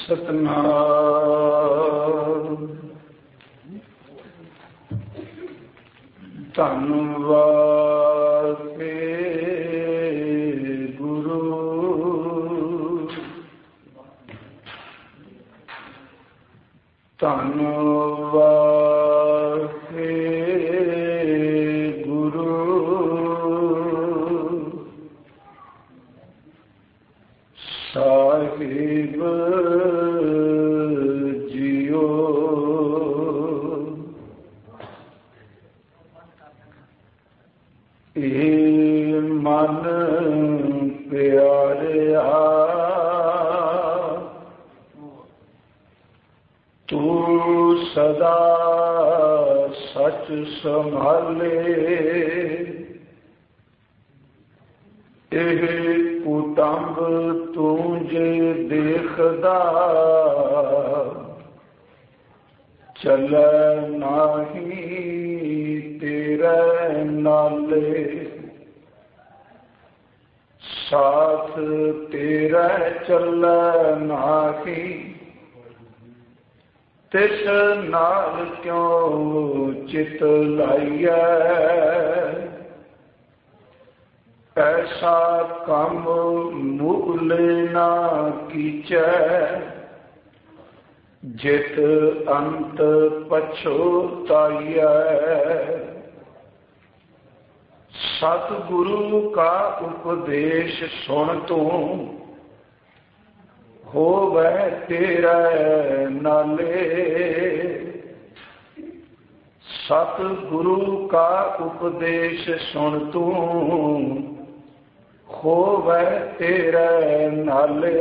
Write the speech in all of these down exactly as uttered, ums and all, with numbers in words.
ਸਤਨਾਮ ਧੰਨਵਾਦ ਗੁਰੂ ਧੰਨਵਾਦ ਗੁਰੂ ਸਾਹਿਬ ਜੀਓ। ਇਹ ਮਨ ਪਿਆਰਿਆ ਤੂੰ ਸਦਾ ਸੱਚ ਸੰਭਾਲੇ। ਇਹ ਕੁਟੰਬ ਤੂੰ ਜੇ ਦੇਖਦਾ ਚੱਲੈ ਨਾਹੀ ਤੇਰੇ ਨਾਲੇ। ਸਾਥ ਤੇਰਾ ਚੱਲੈ ਨਾਹੀ ਤਿਸ ਨਾਲ ਕਿਉਂ ਚਿਤ ਲਾਈਐ। ਐਸਾ ਕੰਮ ਮੁੱਲ ਨਾ ਕੀਚੈ ਜਿਤ ਅੰਤ ਪਛੋਤਾਈਐ। ਸਤਿਗੁਰੂ ਕਾ ਉਪਦੇਸ਼ ਸੁਣ ਤੂੰ ਹੋਵੈ ਤੇਰੇ ਨਾਲੇ। ਸਤਿਗੁਰੂ ਕਾ ਉਪਦੇਸ਼ ਸੁਣ ਤੂੰ ਹੋਵੈ ਤੇਰੇ ਨਾਲੇ।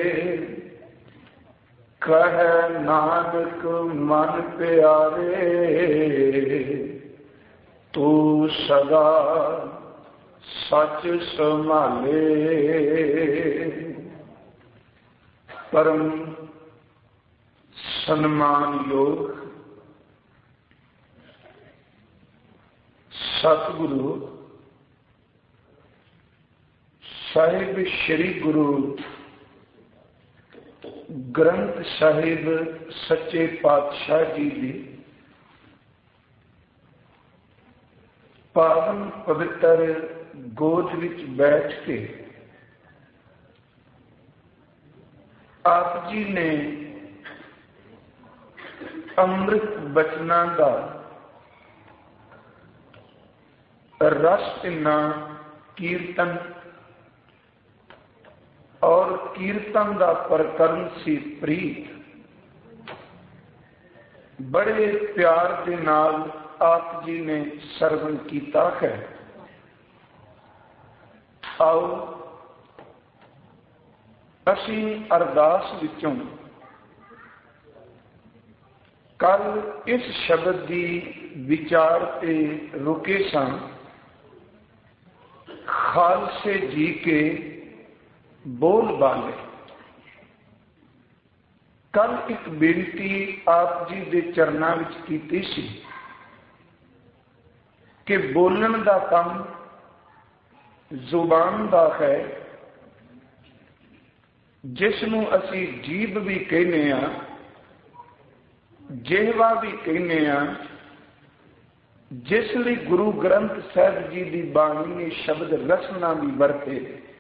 ਕਹਿ ਨਾਨਕ ਮਨ ਪਿਆਰੇ ਤੂੰ ਸਦਾ ਸੱਚ ਸੰਭਾਲੇ। ਪਰਮ ਸਨਮਾਨਯੋਗ ਸਤਿਗੁਰੂ ਸਾਹਿਬ ਸ੍ਰੀ ਗੁਰੂ ਗ੍ਰੰਥ ਸਾਹਿਬ ਸੱਚੇ ਪਾਤਸ਼ਾਹ ਜੀ ਦੀ ਪਾਵਨ ਪਵਿੱਤਰ ਗੋਦ ਵਿੱਚ ਬੈਠ ਕੇ ਆਪ ਜੀ ਨੇ ਅੰਮ੍ਰਿਤ ਬਚਨਾਂ ਦਾ ਰਸ ਭਿੰਨਾ ਕੀਰਤਨ ਔਰ ਕੀਰਤਨ ਦਾ ਪ੍ਰਕਰਨ ਸੀ ਪ੍ਰੀਤ। ਬੜੇ ਪਿਆਰ ਦੇ ਨਾਲ ਆਪ ਜੀ ਨੇ ਸਰਵਣ ਕੀਤਾ ਹੈ। ਆਓ ਅਸੀਂ ਅਰਦਾਸ ਵਿੱਚੋਂ ਕੱਲ ਇਸ ਸ਼ਬਦ ਦੀ ਵਿਚਾਰ ਤੇ ਰੁਕੇ ਸਾਂ। ਖਾਲਸੇ ਜੀ ਕੇ ਬੋਲ ਬਾਲੇ। ਕੱਲ ਇੱਕ ਬੇਨਤੀ ਆਪ ਜੀ ਦੇ ਚਰਨਾਂ ਵਿੱਚ ਕੀਤੀ ਸੀ ਕਿ ਬੋਲਣ ਦਾ ਕੰਮ ਜ਼ੁਬਾਨ ਦਾ ਹੈ, ਜਿਸ ਨੂੰ ਅਸੀਂ ਜੀਭ ਵੀ ਕਹਿੰਦੇ ਹਾਂ, ਜਿਹਵਾ ਵੀ ਕਹਿੰਦੇ ਹਾਂ, ਜਿਸ ਲਈ ਗੁਰੂ ਗ੍ਰੰਥ ਸਾਹਿਬ ਜੀ ਦੀ ਬਾਣੀ ਨੇ ਸ਼ਬਦ ਰਸਨਾ ਵੀ ਵਰਤੇ।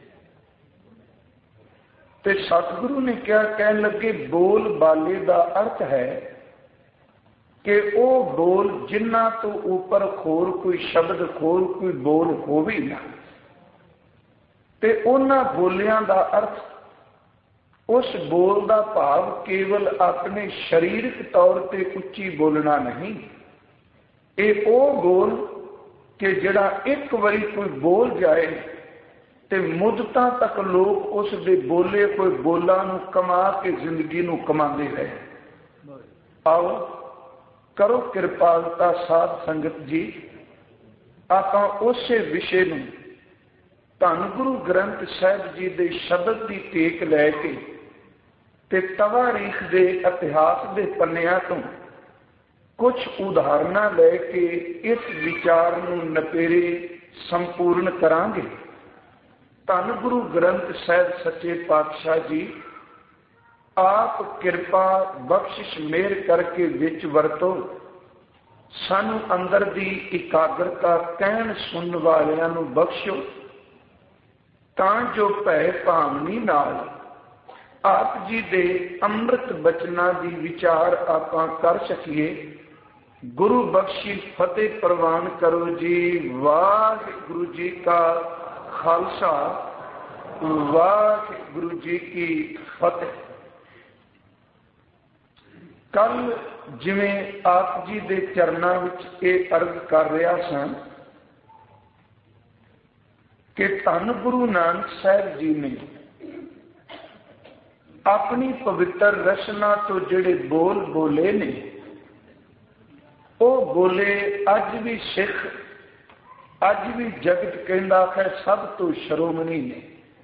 ਤੇ ਸਤਿਗੁਰੂ ਨੇ ਕਿਹਾ, ਕਹਿਣ ਲੱਗੇ ਬੋਲ ਬਾਲੇ ਦਾ ਅਰਥ ਹੈ ਕਿ ਉਹ ਬੋਲ ਜਿਨ੍ਹਾਂ ਤੋਂ ਉੱਪਰ ਹੋਰ ਕੋਈ ਸ਼ਬਦ ਹੋਰ ਕੋਈ ਬੋਲ ਹੋਵੇ ਨਾ। ਤੇ ਉਹਨਾਂ ਬੋਲਿਆਂ ਦਾ ਅਰਥ ਉਸ ਬੋਲ ਦਾ ਭਾਵ ਕੇਵਲ ਆਪਣੇ ਸਰੀਰਕ ਤੌਰ ਤੇ ਉੱਚੀ ਬੋਲਣਾ ਨਹੀਂ। ਇਹ ਉਹ ਬੋਲ ਕਿ ਜਿਹੜਾ ਇੱਕ ਵਾਰੀ ਕੋਈ ਬੋਲ ਜਾਏ ਤੇ ਮੁੱਦਤਾਂ ਤੱਕ ਲੋਕ ਉਸ ਦੇ ਬੋਲੇ ਕੋਈ ਬੋਲਾਂ ਨੂੰ ਕਮਾ ਕੇ ਜ਼ਿੰਦਗੀ ਨੂੰ ਕਮਾਉਂਦੇ ਰਹੇ। ਆਓ ਕਰੋ ਕਿਰਪਾਲਤਾ ਸਾਧ ਸੰਗਤ ਜੀ, ਆਪਾਂ ਉਸੇ ਵਿਸ਼ੇ ਨੂੰ ਧੰਨ ਗੁਰੂ ਗ੍ਰੰਥ ਸਾਹਿਬ ਜੀ ਦੇ ਸ਼ਬਦ ਦੀ ਟੇਕ ਲੈ ਕੇ ਤੇ ਤਵਾਰੀਖ ਦੇ ਇਤਿਹਾਸ ਦੇ ਪੰਨਿਆਂ ਤੋਂ ਕੁਝ ਉਦਾਹਰਨਾਂ ਲੈ ਕੇ ਇਸ ਵਿਚਾਰ ਨੂੰ ਨਪੇਰੇ ਸੰਪੂਰਨ ਕਰਾਂਗੇ। ਧੰਨ ਗੁਰੂ ਗ੍ਰੰਥ ਸਾਹਿਬ ਸੱਚੇ ਪਾਤਸ਼ਾਹ ਜੀ आप किरपा बख्शिश मेहर करके विच वरतो, सानू अंदर दी इकाग्रता कहन सुन वालियां नू बख्शो, तां जो भै भावनी नाल आप जी दे अमृत बचना दी विचार आपां कर सकीए। गुरु बख्शी फतेह प्रवान करो जी। वाहिगुरु जी का खालसा, वाहिगुरु जी की फतेह। कल जिवें आप जी दे चरनां विच ये अर्ज कर रहा सां कि धन गुरु नानक साहब जी ने अपनी पवित्र रचना तो जिहड़े बोल बोले ने, वो बोले अज भी सिख, अज भी जगत कहंदा है सब तो श्रोमणी ने।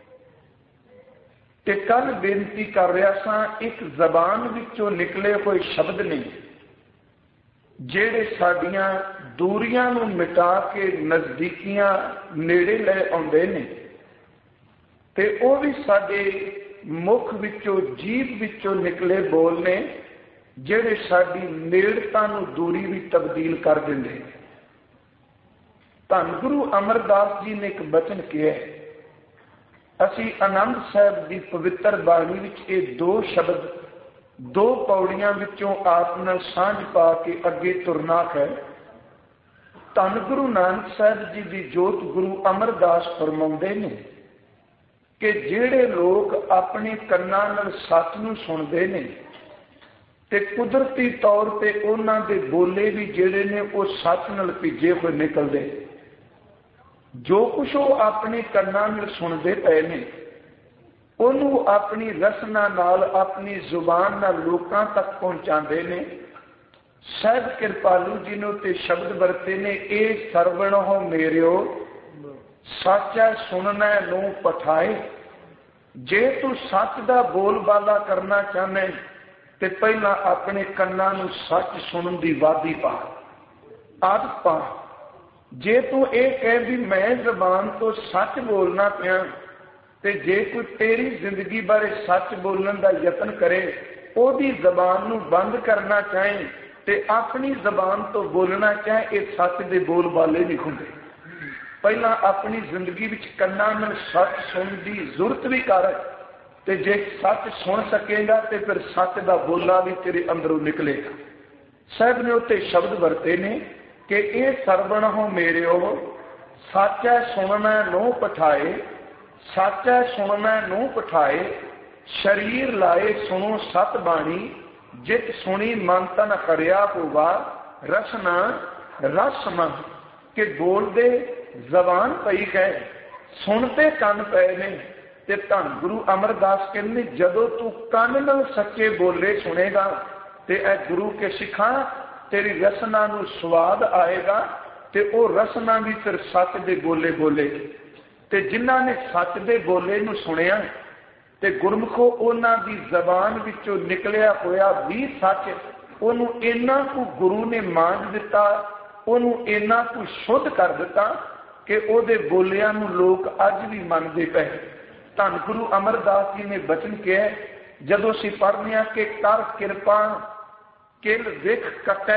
ते कल बेनती कर रहा सा, एक जबान विचों निकले हुए शब्द ने जेड़े साडियां दूरियां नूं मिटा के नजदीकियां नेड़े लै आउंदे ने, ते वो भी साडे मुख विचों जीभ विचों निकले बोल ने जेड़े साडी नेड़ता नूं दूरी भी तब्दील कर दिंदे। धन गुरु अमरदास जी ने एक बचन किया है, असी आनंद साहब की पवित्र बाणी विच ये दो शब्द दो पौड़ियां विचों आप नाल सांझ पा के अगे तुरना है। धन गुरु नानक साहब जी की जोत गुरु अमरदास फरमाउंदे ने कि जेड़े लोग अपने कन्नां नाल सच नूं सुणदे ने ते कुदरती तौर पे उन्हां दे बोले भी जेड़े ने वो सच नाल भिजे हुए निकलदे। जो कुछ वो अपने कन्नां नाल सुनते पे ने उन्होंने अपनी रसना नाल अपनी जुबान नाल लोकां तक पहुंचाते ने। सहब कृपालू जी ने ते शब्द वरते ने, ए सरवण हो मेरियो सच्चा सुनना नू पठाए। जे तू सच दा बोलबाला करना चाहना ते पहला अपने कन्नां नू सच सुनन दी वादी पा, आदत पा। जे तू ये कह भी मैं जबान तो सच बोलना पिया, ते जे कोई तेरी जिंदगी बारे सच बोलने का यत्न करे, ओदी जबान नू बंद करना चाहे ते अपनी जबान तो बोलना चाहे, ये सच दे बोल बाले नहीं होंगे। पहला अपनी जिंदगी विच कन्नां नाल सच सुनने की जरूरत भी कर, ते जे सच सुन सकेगा ते फिर सच का बोला भी तेरे अंदरों निकलेगा। साहब ने उत्ते शब्द वरते ने कि ये सरवण हो मेरे हो साचा सुनना नो पठाए, साचा सुनना नो पठाए। शरीर लाए सुनो सत बाणी, जित सुनी मन तन करया होवा रसना रस मन। के बोलते जबान पई है, सुनते कन पे ने। ते धन गुरु अमरदास कहते जदों तू कन नाल सच्चे बोले सुनेगा ते ए गुरु के सिखा तेरी रसना नू स्वाद आएगा, ते ओ रसना भी फिर सच दे बोले बोले। ते जिन्हां ने सच दे बोले नू सुनिया ते गुरमुखो उन्हां दी जबान विचों निकलिया होया भी सच, उन्हों इन्ना को गुरु ने मांझ दिता, उन्हों इन्ना को शुद्ध कर दिता कि उहदे बोलियां नू लोग अज भी मनदे पे। धन गुरु अमरदास जी ने बचन किया, जदों असीं पढ़दे हां कि कर किरपा किल विख कटै,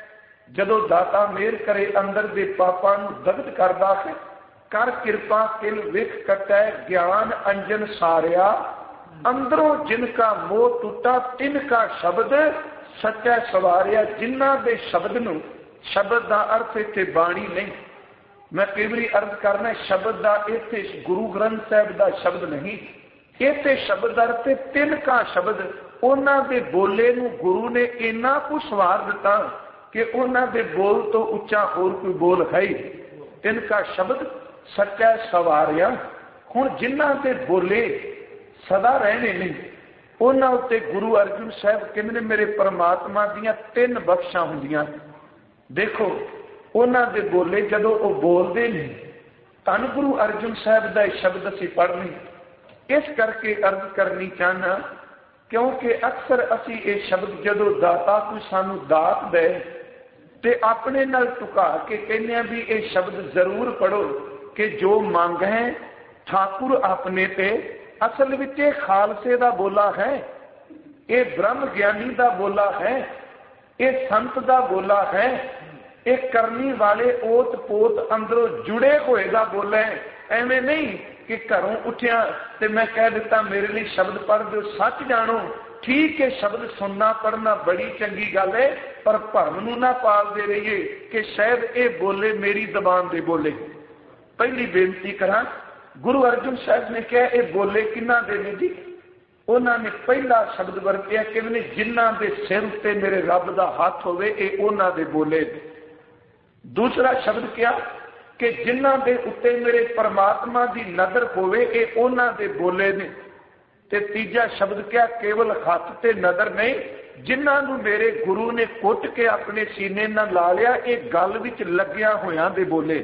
जदों दाता मेहर करे अंदर दे पापां नू दग्ध करदा है। कर किरपा किल विख कटै, ज्ञान अंजन सारिया, अंदरों जिनका मोह टूटा तिनका शब्द सच्चा सवारिया। जिन्हां दे शब्द नू, शब्द का अर्थ इत्थे बाणी नहीं, मैं कई बारी अर्ज करना शब्द का इत्थे गुरु ग्रंथ साहब का शब्द नहीं, इत्थे शब्द अर्थ तिनका शब्द। उन्हां दे बोले नू गुरु ने इन्ना कुछ सवार दिता कि उन्हां दे बोल तो उच्चा होर कोई बोल है ही। तिनका शब्द सच्चा सवारिया। हुण जिन्हां दे बोले सदा रहने नहीं, उन्हां उत्ते गुरु अर्जुन साहब कहंदे ने मेरे परमात्मा दीयां तीन बख्शां हुंदियां। देखो उन्हां दे बोले जदों वो बोलदे ने, धन गुरु अर्जुन साहब दा शब्द असीं पढ़ने इस करके अर्ज करनी चाहना क्योंकि अक्सर असी ये शब्द जदों दाता कोई सानू दात दे ते अपने नाल टुका के कहने भी ये शब्द जरूर पढ़ो कि जो मंग है ठाकुर अपने पे, असल विच खालसे दा बोला है। ये ब्रह्म ज्ञानी का बोला है, ये संत का बोला है, ये करनी वाले ओत पोत अंदरों जुड़े हुए का बोला है। एवं नहीं कि घरों उठिया ते मैं कह दिता मेरे लिए शब्द पढ़ दो, सच जानो। ठीक है, शब्द सुनना पढ़ना बड़ी चंगी गल है, पर भरम नूं ना पालदे रहिए कि शायद ये बोले मेरी जबान दे बोले। पहली बेनती करा, गुरु अर्जुन साहब ने कहा ये बोले किन्ना दे ने जी? उन्होंने पहला शब्द वरतिया कि जिन्हां दे सिर ते मेरे रब दा हाथ होवे, ये उन्हां दे बोले। दूसरा शब्द क्या कि जिन्हां दे उत्ते मेरे परमात्मा दी नजर होवे, ये उन्हां दे बोले ने। ते तीजा शब्द क्या, केवल हाथ ते नजर नहीं, जिन्हां नूं मेरे गुरु ने कुट के अपने सीने नाल ला लिया, ये गल विच लग्गिया होयां दे बोले।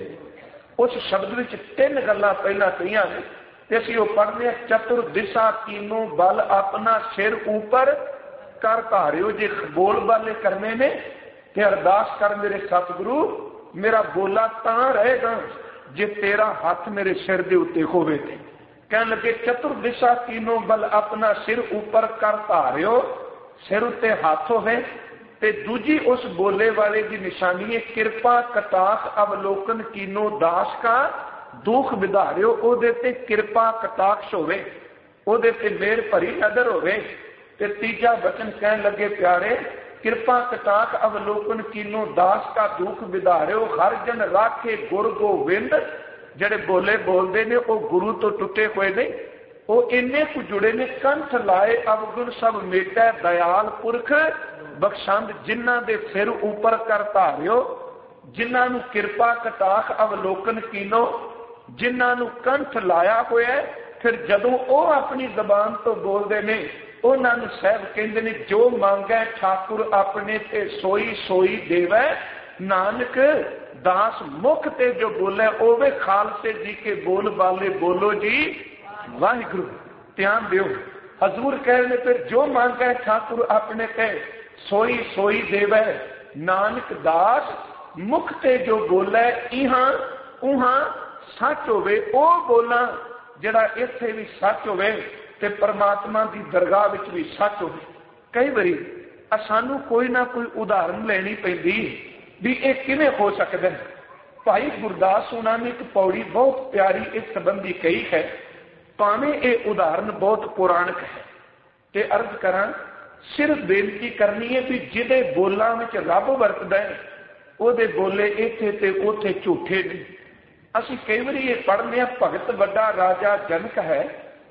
उस शब्द विच तीन गल्लां पहला कहियां ने ते असीं ओह पढ़दे हां, चतुर दिशा तीनों बल अपना सिर ऊपर कर धारियो। जे बोल बाले करने ने ते अरदास कर मेरे सतगुरु, मेरा बोला तां रहेगा जे तेरा हाथ मेरे सिर दे उत्ते होवे। कह लगे चतुर दिशा तीनों बल अपना सिर ऊपर कर धारियो, सिर उत्ते हाथ होवे। ते दूजी उस बोले वाले की निशानी है, कृपा कटाक्ष अवलोकन कीनो दास का दुख विधारियो। ओदे ते कृपा कटाक्ष होवे, ओदे ते मेर भरी नजर होवे। ते तीजा वचन कह लगे प्यारे, कृपा कटाक्ष अवलोकन कीनो दास का दुख विधारियो। हर जन राखे गुर गोविंद। जेड़े बोले बोलते ने वो गुरु तो टुटे हुए नहीं, वो इन्ने कु जुड़े ने। कंठ लाए अवगुण सब मेटा, दयाल पुरख बख्शंद। जिन्हां दे सिर ऊपर कर धारियो, जिन्हां नूं कृपा कटाक्ष अवलोकन कीनो, जिन्हां नूं कंठ लाया होया। फिर जदों वो अपनी जबान तो बोलते ने, उन्होंने साहब कहते ने, जो मांगे ठाकुर अपने ते सोई सोई देवै। नानक दास मुख ते जो बोले ओवे खालसे जी के बोल बाले बोलो जी वाहिगुरु। ध्यान दियो, हजूर कह रहे फिर जो मांगे ठाकुर अपने ते सोई सोई देवै। नानक दास मुख ते जो बोले इहां उहां सच होवे। ओ बोला जड़ा इत्थे भी सच होवे ते परमात्मा की दरगाह विच भी सच होवे। कई बारी सानू कोई ना कोई उदाहरण लेनी पैंदी भी ये किवें हो सकदा है। भाई गुरदास होना ने एक पौड़ी बहुत प्यारी इस संबंधी कही है, भावें ये उदाहरण बहुत पौराणिक है। ते अर्ज करा, सिर्फ बेनती करनी है भी जिहदे बोलां विच रब वरतदा है, ओहदे बोले इत्थे ते उत्थे झूठे ने। असीं कई बारी ये पढ़ने, भगत वड्डा राजा जनक है,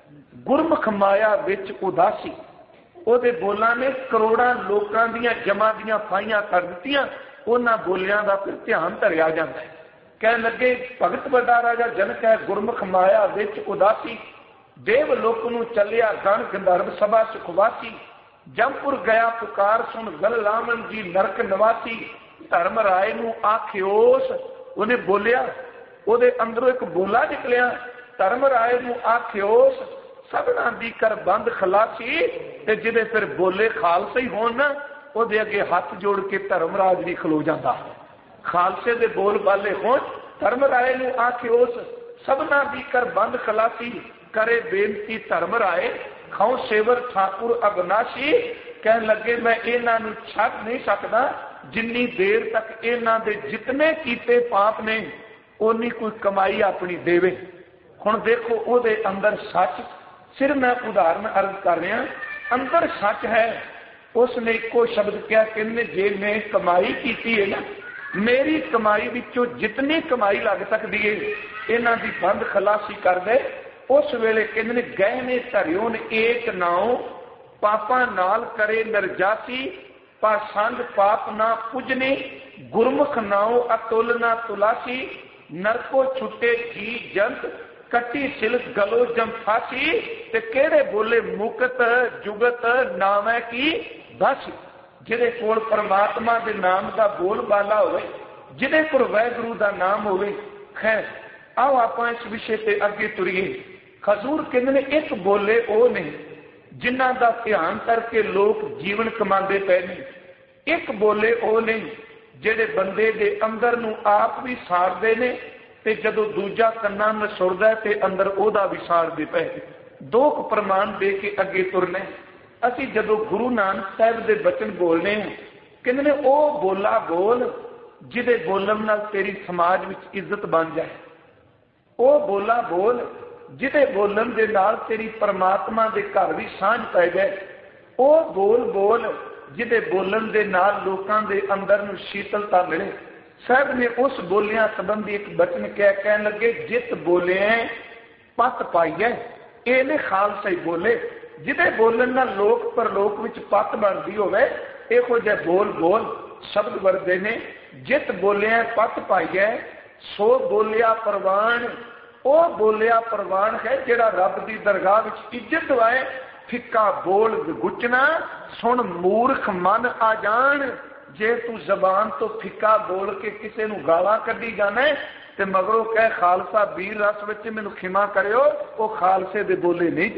गुरमुख माया विच उदासी। ओहदे बोलां ने करोड़ां लोकां दियां जमा दियां फाइयां कर दित्तियां। उन्हां बोलियां दा फिर ध्यान धरिया जांदा है। कह लगे भगत वड्डा राजा जनक है, गुरमुख माया विच उदासी। देव लोक नूं चलिया गण गंधर्व सभा सुखवासी। जमपुर गया पुकार सुन गल लावन जी नरक निवासी। धर्म राय नूं आखियोस, उन्हें बोलिया, ओहदे अंदरों एक बोला निकलिया। धर्म राय नूं आखियोस सबना दी कर बंद खलासी। ते जिहदे फिर बोले खालसे ही होण ना, ਉਹਦੇ ਅੱਗੇ हथ जोड़ के धर्मराज भी खलो जाता। खालसे दे बोल बाले होण, धर्म राय नूं आखे उस सबना दी कर बंद खलासी। करे बेनती धर्म राय खाओ सेवर ठाकुर अविनाशी। कह लगे मैं इन्हां नूं छड्ड नहीं सकदा जिन्नी देर तक इन्हां दे जितने कीते पाप ने उन्नी कोई कमाई अपनी देवे। हुण देखो ਉਹਦੇ अंदर सच, सिर मैं उदाहरण अर्ज कर रहा, अंदर सच है। उसने एको शब्द क्या कहने, जे मैं कमाई की है ना, मेरी कमाई विचों जितनी कमाई लग सकती है इन्हां दी बंद खलासी कर दे। उस वेले कहने गहने धरियों ने एक नाओ पापा नाल करे नरजासी। पासंद पाप ना पुजने गुरमुख नाओ अतुल ना तुलासी। नरको छुटे जी जंत कटी सिलक गलो जम फासी। ते केड़े बोले मुकत जुगत नामै की बस। जिहदे कोल परमात्मा दे नाम दा बोल बाला होवे, जिहदे कोल वाहिगुरू दा नाम होवे। खैर आओ आपां इस विषय ते अगे तुरीए। हजूर कहंदे ने एक बोले ओ ने जिन्हां दा ध्यान करके लोग जीवन कमांदे पए ने। एक बोले ओ ने जिहड़े बंदे दे अंदर नूं आप भी साड़दे ने ते जदों दूजा कन्ना में सुरदा ते अंदर ओदा भी साड़दे पए। दो प्रमाण दे के अगे तुरने। ਅਸੀਂ ਜਦੋਂ ਗੁਰੂ ਨਾਨਕ ਸਾਹਿਬ ਦੇ ਬਚਨ ਬੋਲਦੇ ਹਾਂ, ਕਹਿੰਦੇ ਨੇ ਉਹ ਬੋਲਾ ਬੋਲ ਜਿਹਦੇ ਬੋਲਣ ਨਾਲ ਤੇਰੀ ਸਮਾਜ ਵਿੱਚ ਇੱਜ਼ਤ ਬਣ ਜਾਏ, ਉਹ ਬੋਲਾ ਬੋਲ ਜਿਹਦੇ ਬੋਲਣ ਦੇ ਨਾਲ ਤੇਰੀ ਪਰਮਾਤਮਾ ਦੇ ਘਰ ਵੀ ਸਾਂਝ ਪੈ ਜਾਏ, ਉਹ ਬੋਲ ਬੋਲ ਜਿਹਦੇ ਬੋਲਣ ਦੇ ਨਾਲ ਲੋਕਾਂ ਦੇ ਅੰਦਰ ਨੂੰ ਸ਼ੀਤਲਤਾ ਮਿਲੇ। ਸਾਹਿਬ ਨੇ ਉਸ ਬੋਲਿਆਂ ਸੰਬੰਧੀ ਇੱਕ ਬਚਨ ਕਹਿ ਕਹਿਣ ਲੱਗੇ, ਜਿਤ ਬੋਲਿਆ ਪੱਤ ਪਾਈਐ, ਇਹ ਨੇ ਖਾਲਸਾ ਹੀ ਬੋਲੇ। ਜਿਹਦੇ ਬੋਲਣ ਨਾਲ ਲੋਕ ਪਰਲੋਕ ਵਿੱਚ ਪੱਤ ਬਣਦੀ ਹੋਵੇ, ਇਹੋ ਜਿਹੇ ਬੋਲ ਬੋਲ ਸ਼ਬਦ ਵਰਦੇ ਨੇ। ਜਿਤ ਬੋਲਿਆ ਪੱਤ ਪਾਈਐ ਸੋ ਬੋਲਿਆ ਪ੍ਰਵਾਨ, ਉਹ ਬੋਲਿਆ ਪ੍ਰਵਾਨ ਹੈ ਜਿਹੜਾ ਰੱਬ ਦੀ ਦਰਗਾਹ ਵਿੱਚ ਇੱਜ਼ਤ ਦਵਾਏ। ਫਿੱਕਾ ਬੋਲ ਗੁਚਣਾ ਸੁਣ ਮੂਰਖ ਮਨ ਆ ਜਾਣ, ਜੇ ਤੂੰ ਜ਼ਬਾਨ ਤੋਂ ਫਿੱਕਾ ਬੋਲ ਕੇ ਕਿਸੇ ਨੂੰ ਗਾਲਾਂ ਕੱਢੀ ਜਾਣਾ ਤੇ ਮਗਰੋਂ ਕਹਿ ਖਾਲਸਾ ਵੀਰ ਰਸ ਵਿੱਚ ਮੈਨੂੰ ਖਿਮਾ ਕਰਿਓ, ਉਹ ਖਾਲਸੇ ਦੇ ਬੋਲੇ ਨਹੀਂ,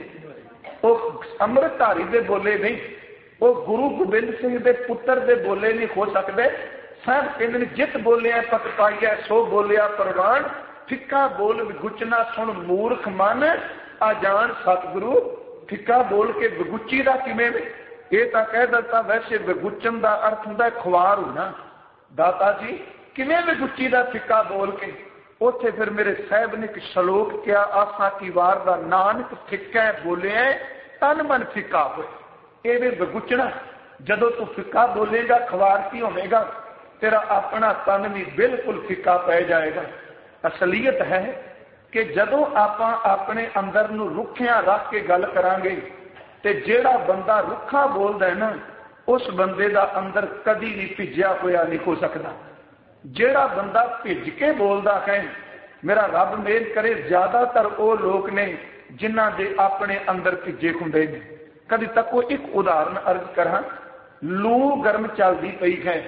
ਉਹ ਅੰਮ੍ਰਿਤਧਾਰੀ ਦੇ ਬੋਲੇ ਨਹੀਂ, ਉਹ ਗੁਰੂ ਗੋਬਿੰਦ ਸਿੰਘ ਦੇ ਪੁੱਤਰ ਦੇ ਬੋਲੇ ਨਹੀਂ ਹੋ ਸਕਦੇ। ਸਾਹਿਬ ਕਹਿੰਦੇ ਨੇ ਜਿਤ ਬੋਲਿਆ ਪਤ ਪਾਈਐ ਸੋ ਬੋਲਿਆ ਪ੍ਰਵਾਨ, ਫਿੱਕਾ ਬੋਲ ਵਿਗੁਚਣਾ ਸੁਣ ਮੂਰਖ ਮਨ ਆ ਜਾਣ। ਸਤਿਗੁਰੂ ਫਿੱਕਾ ਬੋਲ ਕੇ ਵਿਗੁਚੀ ਦਾ ਕਿਵੇਂ? ਇਹ ਤਾਂ ਕਹਿ ਦਿੱਤਾ ਵੈਸੇ ਵਿਗੁਚਣ ਦਾ ਅਰਥ ਹੁੰਦਾ ਖੁਆਰ ਹੋਣਾ। ਦਾਤਾ ਜੀ ਕਿਵੇਂ ਵਿਗੁਚੀ ਦਾ ਫਿੱਕਾ ਬੋਲ ਕੇ? ਉੱਥੇ ਫਿਰ ਮੇਰੇ ਸਾਹਿਬ ਨੇ ਇੱਕ ਸ਼ਲੋਕ ਕਿਹਾ, ਆਸਾ ਕੀ ਵਾਰ ਦਾ ਨਾਨਕ ਫਿੱਕਾ ਬੋਲਿਆ ਤਨ ਮਨ ਫਿੱਕਾ ਹੋਏ। ਇਹ ਵੀ ਵਿਗੁਚਣਾ, ਜਦੋਂ ਤੂੰ ਫਿੱਕਾ ਬੋਲੇਗਾ ਖੁਆਰ ਕੀ ਹੋਵੇਗਾ? ਤੇਰਾ ਆਪਣਾ ਤਨ ਵੀ ਬਿਲਕੁਲ ਫਿੱਕਾ ਪੈ ਜਾਏਗਾ। ਅਸਲੀਅਤ ਹੈ ਕਿ ਜਦੋਂ ਆਪਾਂ ਆਪਣੇ ਅੰਦਰ ਨੂੰ ਰੁੱਖਿਆਂ ਰੱਖ ਕੇ ਗੱਲ ਕਰਾਂਗੇ ਤੇ ਜਿਹੜਾ ਬੰਦਾ ਰੁੱਖਾ ਬੋਲਦਾ ਹੈ ਨਾ, ਉਸ ਬੰਦੇ ਦਾ ਅੰਦਰ ਕਦੀ ਵੀ ਭਿੱਜਿਆ ਹੋਇਆ ਨਹੀਂ ਹੋ ਸਕਦਾ। ਜਿਹੜਾ ਬੰਦਾ ਭਿੱਜ ਕੇ ਬੋਲਦਾ ਹੈ, ਮੇਰਾ ਰੱਬ ਮਿਹਰ ਕਰੇ ਜ਼ਿਆਦਾਤਰ ਉਹ ਲੋਕ ਨੇ ਜਿਨ੍ਹਾਂ ਦੇ ਆਪਣੇ ਅੰਦਰ ਭਿੱਜੇ ਹੁੰਦੇ ਨੇ। ਕਦੀ ਤੱਕ ਉਹ ਇੱਕ ਉਦਾਹਰਨ ਅਰਜ਼ ਕਰਾਂ, ਲੂ ਗਰਮ ਚੱਲਦੀ ਪਈ ਹੈ,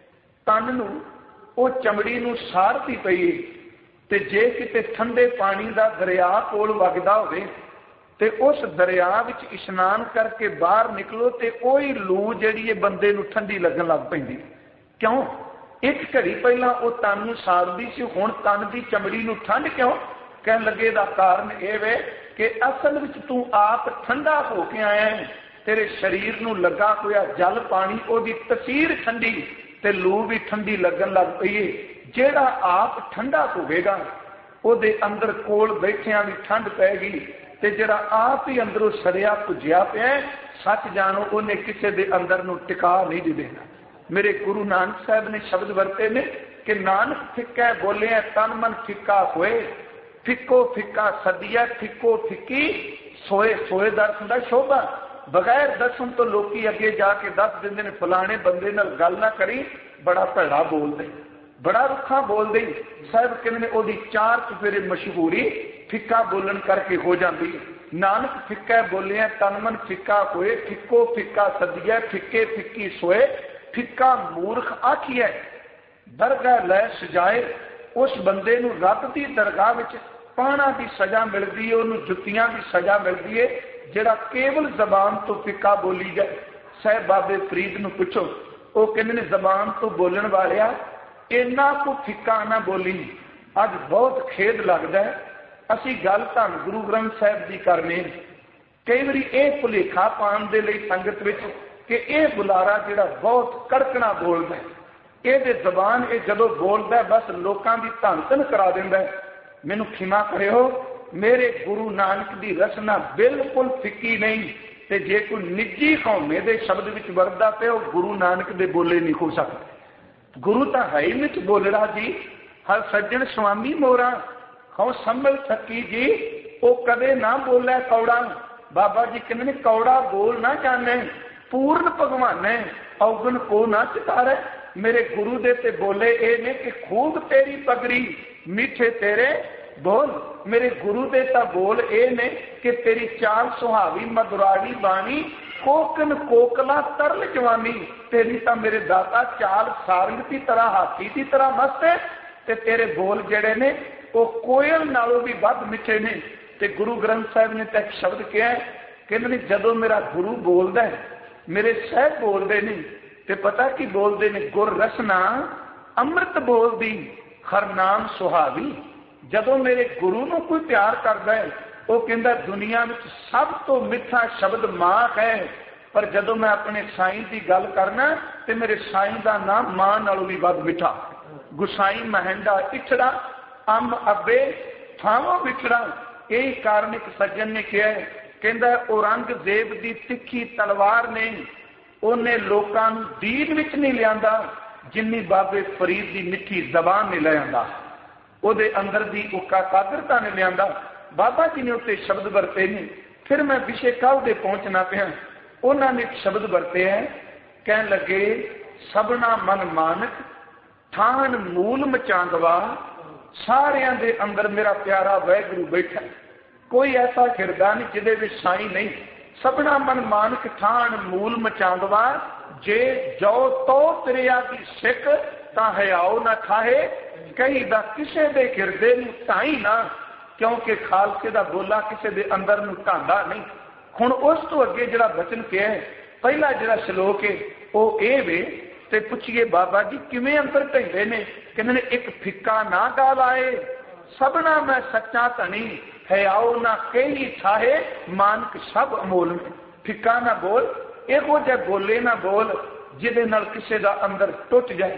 ਤਨ ਨੂੰ ਉਹ ਚਮੜੀ ਨੂੰ ਸਾੜਦੀ ਪਈ, ਤੇ ਜੇ ਕਿਤੇ ਠੰਡੇ ਪਾਣੀ ਦਾ ਦਰਿਆ ਕੋਲ ਵਗਦਾ ਹੋਵੇ ਤੇ ਉਸ ਦਰਿਆ ਵਿੱਚ ਇਸ਼ਨਾਨ ਕਰਕੇ ਬਾਹਰ ਨਿਕਲੋ ਤੇ ਉਹੀ ਲੂ ਜਿਹੜੀ ਇਹ ਬੰਦੇ ਨੂੰ ਠੰਡੀ ਲੱਗਣ ਲੱਗ ਪੈਂਦੀ। ਕਿਉਂ? ਇੱਕ ਘੜੀ ਪਹਿਲਾਂ ਉਹ ਤਨ ਨੂੰ ਸਾੜਦੀ ਸੀ, ਹੁਣ ਤਨ ਦੀ ਚਮੜੀ ਨੂੰ ਠੰਡ ਕਿਉਂ? ਕਹਿਣ ਲੱਗੇ ਦਾ ਕਾਰਨ ਇਹ ਵੇ ਕਿ ਅਸਲ ਵਿੱਚ ਤੂੰ ਆਪ ਠੰਡਾ ਹੋ ਕੇ ਆਇਆ ਹੈ, ਤੇਰੇ ਸਰੀਰ ਨੂੰ ਲੱਗਾ ਹੋਇਆ ਜਲ ਪਾਣੀ ਉਹਦੀ ਤਸੀਰ ਠੰਡੀ ਤੇ ਲੂ ਵੀ ਠੰਡੀ ਲੱਗਣ ਲੱਗ ਪਈ ਹੈ। ਜਿਹੜਾ ਆਪ ਠੰਡਾ ਹੋਵੇਗਾ ਉਹਦੇ ਅੰਦਰ ਕੋਲ ਬੈਠਿਆਂ ਵੀ ਠੰਡ ਪੈ ਗਈ, ਤੇ ਜਿਹੜਾ ਆਪ ਹੀ ਅੰਦਰੋਂ ਸੜਿਆ ਭੁੱਜਿਆ ਪਿਆ, ਸੱਚ ਜਾਣੋ ਉਹਨੇ ਕਿਸੇ ਦੇ ਅੰਦਰ ਨੂੰ ਟਿਕਾ ਨਹੀਂ ਦੇ ਦੇਣਾ। ਮੇਰੇ ਗੁਰੂ ਨਾਨਕ ਸਾਹਿਬ ਨੇ ਸ਼ਬਦ ਵਰਤੇ ਨੇ ਕਿ ਨਾਨਕ ਫਿੱਕਾ ਬੋਲਿਆ ਤਨ ਮਨ ਫਿੱਕਾ ਹੋਏ, ਫਿੱਕੋ ਫਿੱਕਾ ਸਦੀਆ ਫਿੱਕੋ ਫਿੱਕੀ ਸੋਏ। ਸੋਏ ਦਰਸ਼ਨ ਦਾ ਸ਼ੋਭਾ ਬਗੈਰ ਦਰਸ਼ਨ ਤੋਂ ਲੋਕੀ ਅੱਗੇ ਜਾ ਕੇ ਦੱਸ ਦਿੰਦੇ ਨੇ ਫਲਾਣੇ ਬੰਦੇ ਨਾਲ ਗੱਲ ਨਾ ਕਰੀ, ਬੜਾ ਭੈੜਾ ਬੋਲਦੇ, ਬੜਾ ਰੁੱਖਾ ਬੋਲਦੇ। ਸਾਹਿਬ ਕਹਿੰਦੇ ਨੇ ਉਹਦੀ ਚਾਰ ਚੁਫੇਰੇ ਮਸ਼ਹੂਰੀ ਫਿੱਕਾ ਬੋਲਣ ਕਰਕੇ ਹੋ ਜਾਂਦੀ। ਨਾਨਕ ਫਿੱਕਾ ਬੋਲਿਆ ਤਨ ਮਨ ਫਿੱਕਾ ਹੋਏ, ਫਿੱਕੋ ਫਿੱਕਾ ਸਦੀਆ ਫਿੱਕੇ ਫਿੱਕੀ ਸੋਏ। ਫਿੱਕਾ ਮੂਰਖ ਆਖੀਐ ਦਰਗਾਹ ਲੈ ਸਜਾਏ, ਉਸ ਬੰਦੇ ਨੂੰ ਰੱਬ ਦੀ ਦਰਗਾਹ ਵਿੱਚ ਪਾਣਾ ਦੀ ਸਜ਼ਾ ਮਿਲਦੀ ਹੈ, ਉਹਨੂੰ ਜੁੱਤੀਆਂ ਦੀ ਸਜ਼ਾ ਮਿਲਦੀ ਹੈ ਜਿਹੜਾ ਕੇਵਲ ਜ਼ਬਾਨ ਤੋਂ ਫਿੱਕਾ ਬੋਲੀ ਜਾਏ। ਸਾਹਿਬ ਬਾਬੇ ਫਰੀਦ ਨੂੰ ਪੁੱਛੋ, ਉਹ ਕਹਿੰਦੇ ਨੇ ਜ਼ਬਾਨ ਤੋਂ ਬੋਲਣ ਵਾਲਿਆ ਇੰਨਾ ਕੁ ਫਿੱਕਾ ਨਾ ਬੋਲੀ। ਅੱਜ ਬਹੁਤ ਖੇਦ ਲੱਗਦਾ ਹੈ, ਅਸੀਂ ਗੱਲ ਧੰਨ ਗੁਰੂ ਗ੍ਰੰਥ ਸਾਹਿਬ ਦੀ ਕਰਨੀ, ਕਈ ਵਾਰੀ ਇਹ ਭੁਲੇਖਾ ਪਾਉਣ ਦੇ ਲਈ ਸੰਗਤ ਵਿੱਚ ਕਿ ਇਹ ਬੁਲਾਰਾ ਜਿਹੜਾ ਬਹੁਤ ਕੜਕਣਾ ਬੋਲਦਾ, ਇਹਦੇ ਜ਼ਬਾਨ ਇਹ ਜਦੋਂ ਬੋਲਦਾ ਬਸ ਲੋਕਾਂ ਦੀ ਧੰਨ ਧੰਨ ਕਰਾ ਦਿੰਦਾ। ਮੈਨੂੰ ਖਿਮਾ ਕਰਿਓ, ਮੇਰੇ ਗੁਰੂ ਨਾਨਕ ਦੀ ਰਸਨਾ ਬਿਲਕੁਲ ਫਿੱਕੀ ਨਹੀਂ, ਤੇ ਜੇ ਕੋਈ ਨਿੱਜੀ ਕੌਮੇ ਦੇ ਸ਼ਬਦ ਵਿੱਚ ਵਰਦਾ ਪਿਆ ਉਹ ਗੁਰੂ ਨਾਨਕ ਦੇ ਬੋਲੇ ਨਹੀਂ ਹੋ ਸਕਦੇ। ਗੁਰੂ ਤਾਂ ਹੈ ਹੀ ਵਿੱਚ ਬੋਲਣਾ ਜੀ। ਹਰ ਸੱਜਣ ਸੁਆਮੀ ਮੋਰਾ ਹਉ ਸੰਭਲ ਸਕੀ ਜੀ, ਉਹ ਕਦੇ ਨਾ ਬੋਲੇ ਕੌੜਾ। ਬਾਬਾ ਜੀ ਕਹਿੰਦੇ ਨੇ ਕੌੜਾ ਬੋਲ ਨਾ ਜਾਣੇ, ਪੂਰਨ ਭਗਵਾਨ ਹੈ ਔਗਣ ਕੋ ਨਾ ਚਿਤਾਰੇ। ਮੇਰੇ ਗੁਰੂ ਦੇ ਤੇ ਬੋਲੇ ਇਹ ਨੇ ਕਿ ਖੂਬ ਤੇਰੀ ਪਗੜੀ ਮਿੱਠੇ ਤੇਰੇ ਬੋਲ। ਮੇਰੇ ਗੁਰੂ ਦੇ ਤਾਂ ਬੋਲ ਇਹ ਨੇ ਕਿ ਤੇਰੀ ਚਾਲ ਸੁਹਾਵੀ ਮਧੁਰਾੜੀ ਬਾਣੀ, ਕੋਕਨ ਕੋਕਲਾ ਤਰਲ ਜਵਾਨੀ। ਤੇਰੀ ਤਾਂ ਮੇਰੇ ਦਾਤਾ ਚਾਲ ਸਾਰੰਗ ਦੀ ਤਰ੍ਹਾਂ ਹਾਥੀ ਦੀ ਤਰ੍ਹਾਂ ਮਸਤ ਹੈ, ਤੇ ਤੇਰੇ ਬੋਲ ਜਿਹੜੇ ਨੇ ਉਹ ਕੋਇਲ ਨਾਲੋਂ ਵੀ ਵੱਧ ਮਿੱਠੇ ਨੇ। ਤੇ ਗੁਰੂ ਗ੍ਰੰਥ ਸਾਹਿਬ ਨੇ ਤਾਂ ਇੱਕ ਸ਼ਬਦ ਕਿਹਾ, ਕਹਿੰਦੇ ਨੇ ਜਦੋਂ ਮੇਰਾ ਗੁਰੂ ਬੋਲਦਾ ਹੈ, ਮੇਰੇ ਸਾਹਿਬ ਬੋਲਦੇ ਨੇ, ਤੇ ਪਤਾ ਕੀ ਬੋਲਦੇ ਨੇ? ਗੁਰ ਰਸਨਾ ਅੰਮ੍ਰਿਤ ਬੋਲਦੀ ਹਰਨਾਮ ਸੁਹਾਵੀ। ਜਦੋਂ ਮੇਰੇ ਗੁਰੂ ਨੂੰ ਕੋਈ ਪਿਆਰ ਕਰਦਾ ਹੈ, ਉਹ ਕਹਿੰਦਾ ਦੁਨੀਆ ਵਿੱਚ ਸਭ ਤੋਂ ਮਿੱਠਾ ਸ਼ਬਦ ਮਾਂ ਹੈ, पर जदों मैं अपने साईं की गल करना तो मेरे साईं का नाम मां नालों भी वध मिठा। गुसाई महिंदा इछड़ा अम अबे थावों विछड़ा। यही कारण एक सज्जन ने कहा है, कहता औरंगजेब की तिखी तलवार ने उन्हें लोगों को दीन विच नहीं लिया जिन्नी बाबे फरीद की मिठी जबान ने लिया, उहदे अंदर की उका कादरता ने लिया। बाबा जी ने उत्ते शब्द वरते ने। फिर मैं विषय कल दे पहुंचना पिया। उन्होंने शब्द वरते हैं, कह लगे सबना मन मानक थान मूल मचांदवा। सारियां दे अंदर मेरा प्यारा वैगुरु बैठा, कोई ऐसा हिरदा नहीं जिदे विच साई नहीं। सबना मन मानक थान मूल मचांदवा। जे जो तो त्रिया की सिख ता हयाओ ना खाए। कहीं दा किसे दे हिरदे नूं ताई ना, क्योंकि खालसे दा बोला किसे दे अंदर नूं ढांदा नहीं। हुण उस तो अगे जिहड़ा वचन किया है, पहला जिहड़ा श्लोक है वह ये वे ते पुछिए बाबा जी किवें अंदर ढंडे ने। कहंदे ने एक फिक्का ना गा लाए, सबना मैं सच्चा धनी। है आओ ना कई छाहे मानक सब अमोल में। फिक्का ना बोल, इहो जिहा बोले ना बोल जिहदे नाल किसे दा अंदर टुट जाए।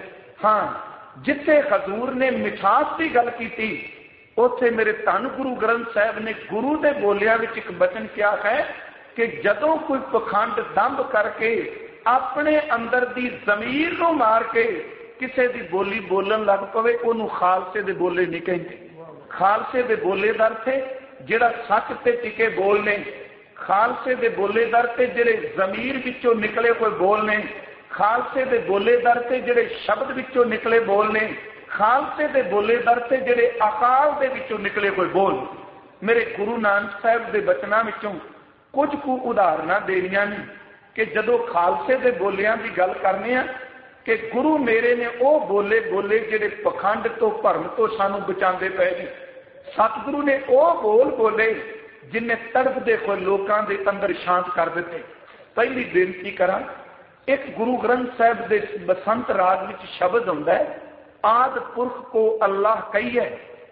हाँ, जिथे हजूर ने मिठास की गल की उत्थे मेरे धन गुरु ग्रंथ साहब ने गुरु के बोलिया विच एक वचन क्या है कि जदों कोई पखंड दंभ करके अपने अंदर की जमीर को मार के किसी की बोली बोलन लग पवे, उन्होंने खालसे दे बोले नहीं कहते। खालसे दे बोले दर थे जिहड़ा सच ते टिके बोलने, खालसे दे बोले दर ते जिहड़े जमीर विचों निकले हुए बोलने, खालसे दे बोले दर ते जिहड़े शब्द विचों निकले बोलने, खालसे दे बोले दर ते जिहड़े अकाल दे विचों निकले हुए बोल। मेरे गुरु नानक साहब दे बचनां विचों कुछ कु उदाहरणां देनियां ने कि जदों खालसे दे बोलियां की गल करने आ कि गुरु मेरे ने वो बोले बोले जिहड़े पखंड तो भरम तो सानू बचाते पे ने। सतगुरु ने वो बोल बोले जिन्हें तड़पते हुए लोगों के अंदर शांत कर दिते। पहली बेनती करा, एक गुरु ग्रंथ साहब के बसंत राग विच शब्द हुंदा है, आद पुरख को अल्लाह कहिए।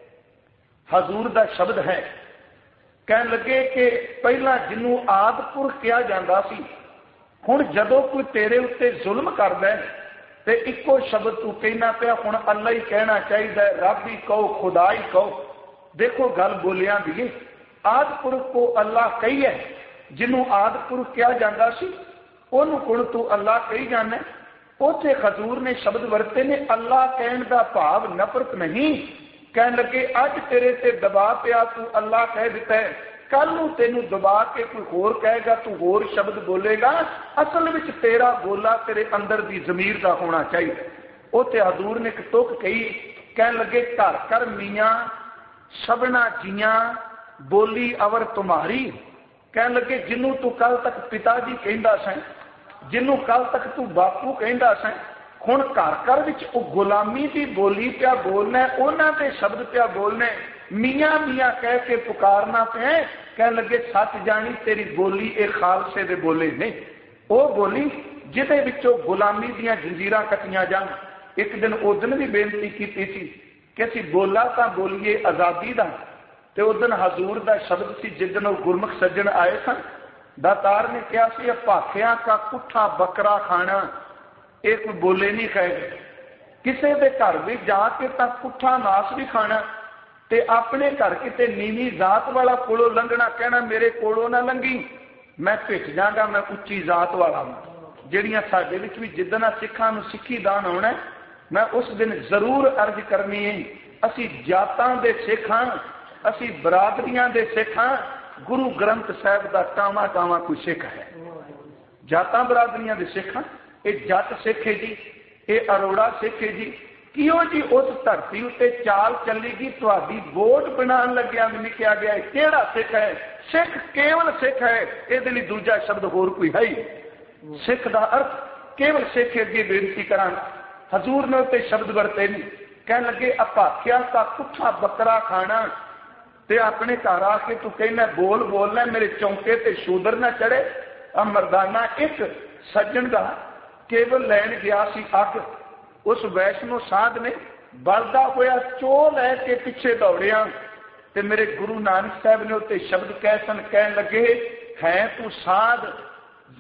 हजूर का शब्द है। कह लगे कि पहला जिन्हों आद पुरख कहा जाता सी, हुण जदों कोई तेरे उत्ते जुल्म करदा है ते इको शब्द तू कहना पिया हुण अल्लाह ही कहना चाहिए, रब ही कहो खुदा ही कहो। देखो गल बोलिया दी, आद पुरख को अल्लाह कही है। जिन्हों आद पुरख कहा जाता सी उन्होंने हुण तू अल्लाह कही जाना। उथे हजूर ने शब्द वरते ने, अल्लाह कहने का भाव नफरत नहीं। कह लगे अज तेरे से दबा पिया तू अल्लाह कह दिता है, कल नूं तेनू दबा के कोई होर कहेगा तू होर शब्द बोलेगा। असल विच तेरा बोला तेरे अंदर की जमीर का होना चाहिए। उते हजूर ने एक तुक कही, कह लगे घर कर मियाँ सबना जियाँ बोली अवर तुम्हारी। कह लगे जिन्हों तू कल तक पिता जी कहंदा सैं, जिन्हों कल तक तू बापू कहंदा सैं, हुण घर घर विच ओ गुलामी की बोली पिया बोलना, उन्हां दे शब्द पिया बोलने, मियाँ मियाँ कह के पुकारना पे। कह लगे सच जानी तेरी बोली ए खालसे दे बोले ने, वो बोली जिहदे विचों गुलामी दीयां जंजीरां कटियां जान। एक दिन उदन भी बेनती की थी कि असीं बोला तां बोलीए आज़ादी दा, ते उदन हजूर दा शब्द सी जिदन वो गुरमुख सज्जन आए सन। दातार ने कहा सी भाखियां का कुठा बकरा खाना ये कोई बोले नहीं खाएगा। किसी के घर भी जाके तां कुठा नास भी खाना, ते अपने घर किते नीवी जात वाला कोलों लंघना, कहना मेरे कोलों ना लंघी, मैं भिट जागा, मैं उच्ची जात वाला हूं। जिहड़ियां साडे विच भी जिदन सिखां नूं सिक्खी दान आउणा, मैं उस दिन जरूर अर्ज करनी है, असी जातां दे सिख हां, असी बरादरियां दे सिख हां। गुरु ग्रंथ साहब का टावा टावा कोई सिख है। जातां बरादरियां दे सिख हां, ये जट सिख है जी, ये अरोड़ा सिख है जी। कियों जी उस धरती उत्ते चाल चलेगी, तुहाडी वोट बनाने लग्या भी नहीं कहा गया केड़ा सिख है। सिख केवल सिख है, ये दूजा शब्द होर कोई है ही। सिख का अर्थ केवल सिख। अगे बेनती करा, हजूर ने उत्ते शब्द वरते नहीं। कह लगे अभाख्या का कुठा बकरा खाना, ते अपने घर आके तू कहना बोल बोलना मेरे चौंके ते शूदर ना चढ़े। आ मरदाना एक सज्जन का केवल लैन गया सी अग, उस वैष्णो साध ने बलदा होया चो लैके पिछे दौड़िया, ते मेरे गुरु नानक साहब ने उत्ते शब्द कह सन, कह लगे है तू साध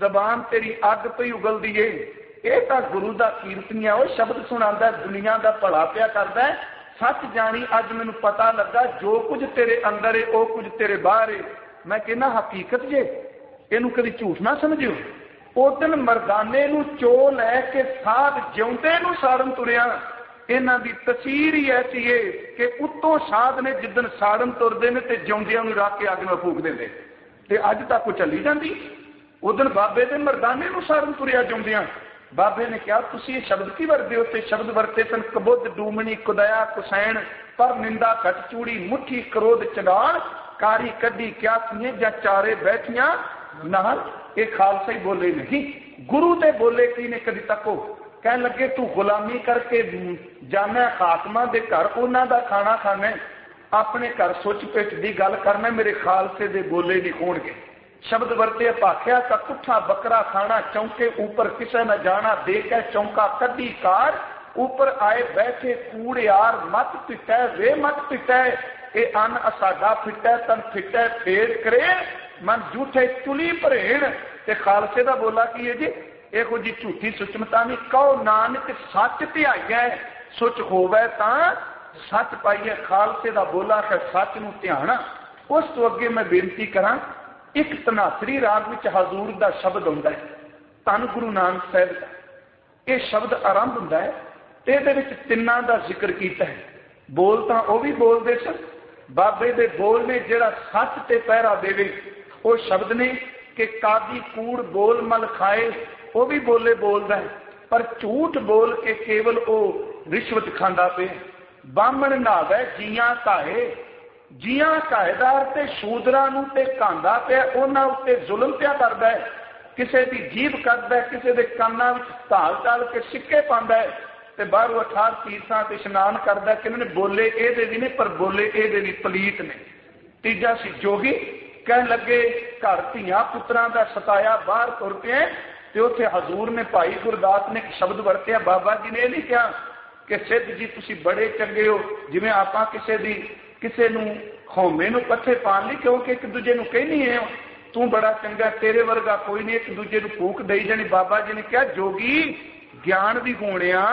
जबान तेरी अग पई उगलदी है। ये तो गुरु का कीर्तन है, वो शब्द सुनांदा दुनिया का भला पिया करदा है। सच जानी अज मैनू पता लगा जो कुछ तेरे अंदर है वो कुछ तेरे बाहर है। मैं कहना हकीकत जे, इनू कभी झूठ ना समझियो। उस दिन मरदाने नू चो लैके साध जिउंदे नू साड़न तुरिया। इन्हां दी तस्वीर ही ऐसी है कि उत्तों साध ने जिदन साड़न तुरदे ने ते जिउंदियां नू रख के अग में फूक देंदे ते अज तक वो चली जाती। उस दिन बाबे दे मरदाने नू साड़न तुरिया जिउंदियां। बाबे ने कहा तुसी ये शब्द की वरते हो? ते शब्द वरते सन कबुद्ध डूमणी कुदया कुसैन पर निंदा कट चूड़ी मुट्ठी क्रोध चगान कारी कदी क्या सुने जा चारे बैठिया नाल। ये खालसा ही बोले नहीं, गुरु दे बोले की ने कदी तको। कह लगे तू गुलामी करके जाना खातमा दे घर उन्हां दा खाना खाना, अपने घर सुच पिट दी गल करना, मेरे खालसे दे बोले नहीं होणगे। शब्द वरते भाख्या का कुठा बकरा खाना चौंके ऊपर किसे न जाना दे के चौंका कदी कार ऊपर आए बैठे कूड़ियार मत पिटै वे मत पिटै ये अन असाडा फिटै तन फिटै फेर करे मन झूठे चुली भरेण। ते खालसे दा बोला की है जी, ਇਹੋ जी झूठी सुचमता नहीं कहो नानक सच ध्याइए सुच होवे तां सच पाइए। खालसे दा बोला है सच नूं ध्याना। उस तो अगे मैं बेनती करा, एक धनासरी राग विच हजूर दा शब्द हुंदा है, धन गुरु नानक साहिब दा ये शब्द आरंभ हुंदा है ते इहदे विच तिन्नां दा जिक्र कीता है। बोल तां ओह भी बोलदे सन, बाबे दे बोल ने जिहड़ा सच ते पहरा देवे वो शब्द ने कि कादी कूड़ बोल मल खाए, वो भी बोले बोलदा है पर झूठ बोल के केवल वो रिश्वत खांदा पे। बामण नावे जियां काहे, जियां कायदार ते शूदरां नूं ते कांदा पे, उन्हां उत्ते जुल्म पिया करदा है। किसे दी जीभ कटदा है, किसे दे कानां विच धाल डाल के सिक्के पांदा है ते बाहरों अठार तीर्थां ते इशनान करदा है। किन्ने बोले इहदे भी ने पर बोले इहदे भी पलीत ने। तीजा सी जोगी कह लगे घर धियां पुत्रां दा सताया बाहर तुर पे ते उत्थे हजूर ने भाई गुरदास ने एक शब्द वरतिया। बाबा जी ने नहीं कहा कि सिद्ध जी तुसी बड़े चंगे हो, जिवें आपां किसे दी किसे नूं खौमे नूं पत्थे पाण लई क्योंकि एक दूजे नूं कहनी है तू बड़ा चंगा तेरे वर्गा कोई नहीं, एक दूजे नूं फूक देई जानी। बाबा जी ने कहा जोगी ज्ञान दी गूणिया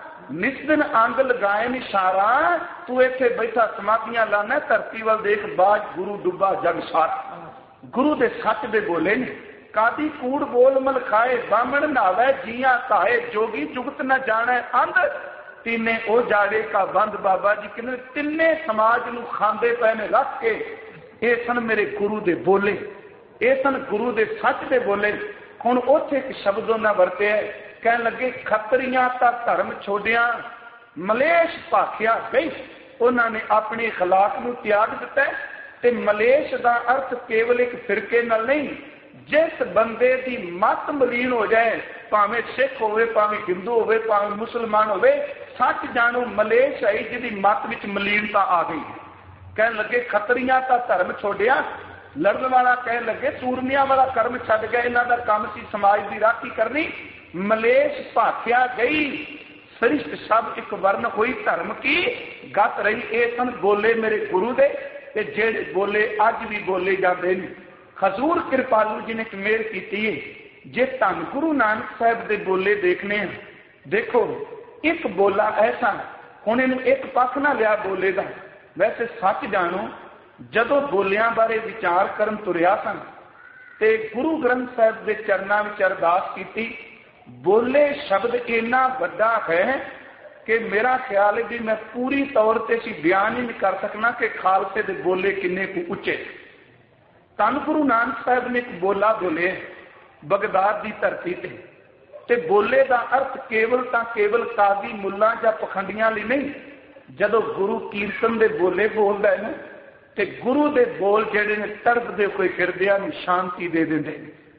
निस दिन अंग लगाए निशारा, तू इत्थे बैठा समाधियां लाना धरती वाल देख बाज गुरु डुब्बा जग सारा। गुरु दे सच दे बोले ने कादी कूड़ बोल मल खाए बामण नावे जिया काहे जोगी जुगत न जाने अंध तीने ओ जाड़े का बंद। बाबा जी कहने तिन्ने समाज नूं खांदे पए ने रख के ये सन मेरे गुरु दे बोले, ये सन गुरु दे सच दे बोले। हुण उत्थे एक शब्द उन्हां वरते कह लगे खतरियां ता धर्म छोड़िया मलेश भाखिया गई। उन्होंने अपने खिलाफ नूं त्याग दिता ते मलेश का अर्थ केवल एक फिरके नाल नहीं, जिस बंदे की मत मलीन हो जाए भावें सिख होवे भावें हिंदू होवे भावें मुसलमान होवे, सच जानो मलेश आई जिहदी मत विच मलीनता आ गई। कह लगे खतरियां ता धर्म छोड़िया, लड़न वाला कह लगे सूरमियां वाला कर्म छड्ड गया, इन्हां दा काम सी समाज की राखी करनी। मलेश भाख्या गई सरिष्ठ सब एक वर्ण हुई धर्म की गत रही। ये सन बोले मेरे गुरु दे ते जेड़े बोले अज भी बोले जाते हैं। हजूर कृपालू जी ने मेहर की है जे धन गुरु नानक साहब दे बोले देखने हैं। देखो एक बोला ऐसा हुण इहनूं एक पक्ष ना लिया बोले का। वैसे सच जानो जदों बोलियां बारे विचार करन तुरिया सन ते गुरु ग्रंथ साहब के चरनां विच अरदास की। बोले शब्द इन्ना वड्डा है कि मेरा ख्याल है कि मैं पूरी तौर पर सी बयान ही नहीं कर सकना कि खालसे दे बोले किन्ने को उच्चे। धन गुरु नानक साहब ने एक बोला बोले बगदाद की धरती ते, ते बोले का अर्थ केवल ता केवल काजी मुल्ला या पखंडियां लिए नहीं। जदों गुरु कीर्तन दे बोले बोलदा है ना ते गुरु दे बोल जेडे ने तड़पदे कोई फिरदियां नूं शांति दे देंदे।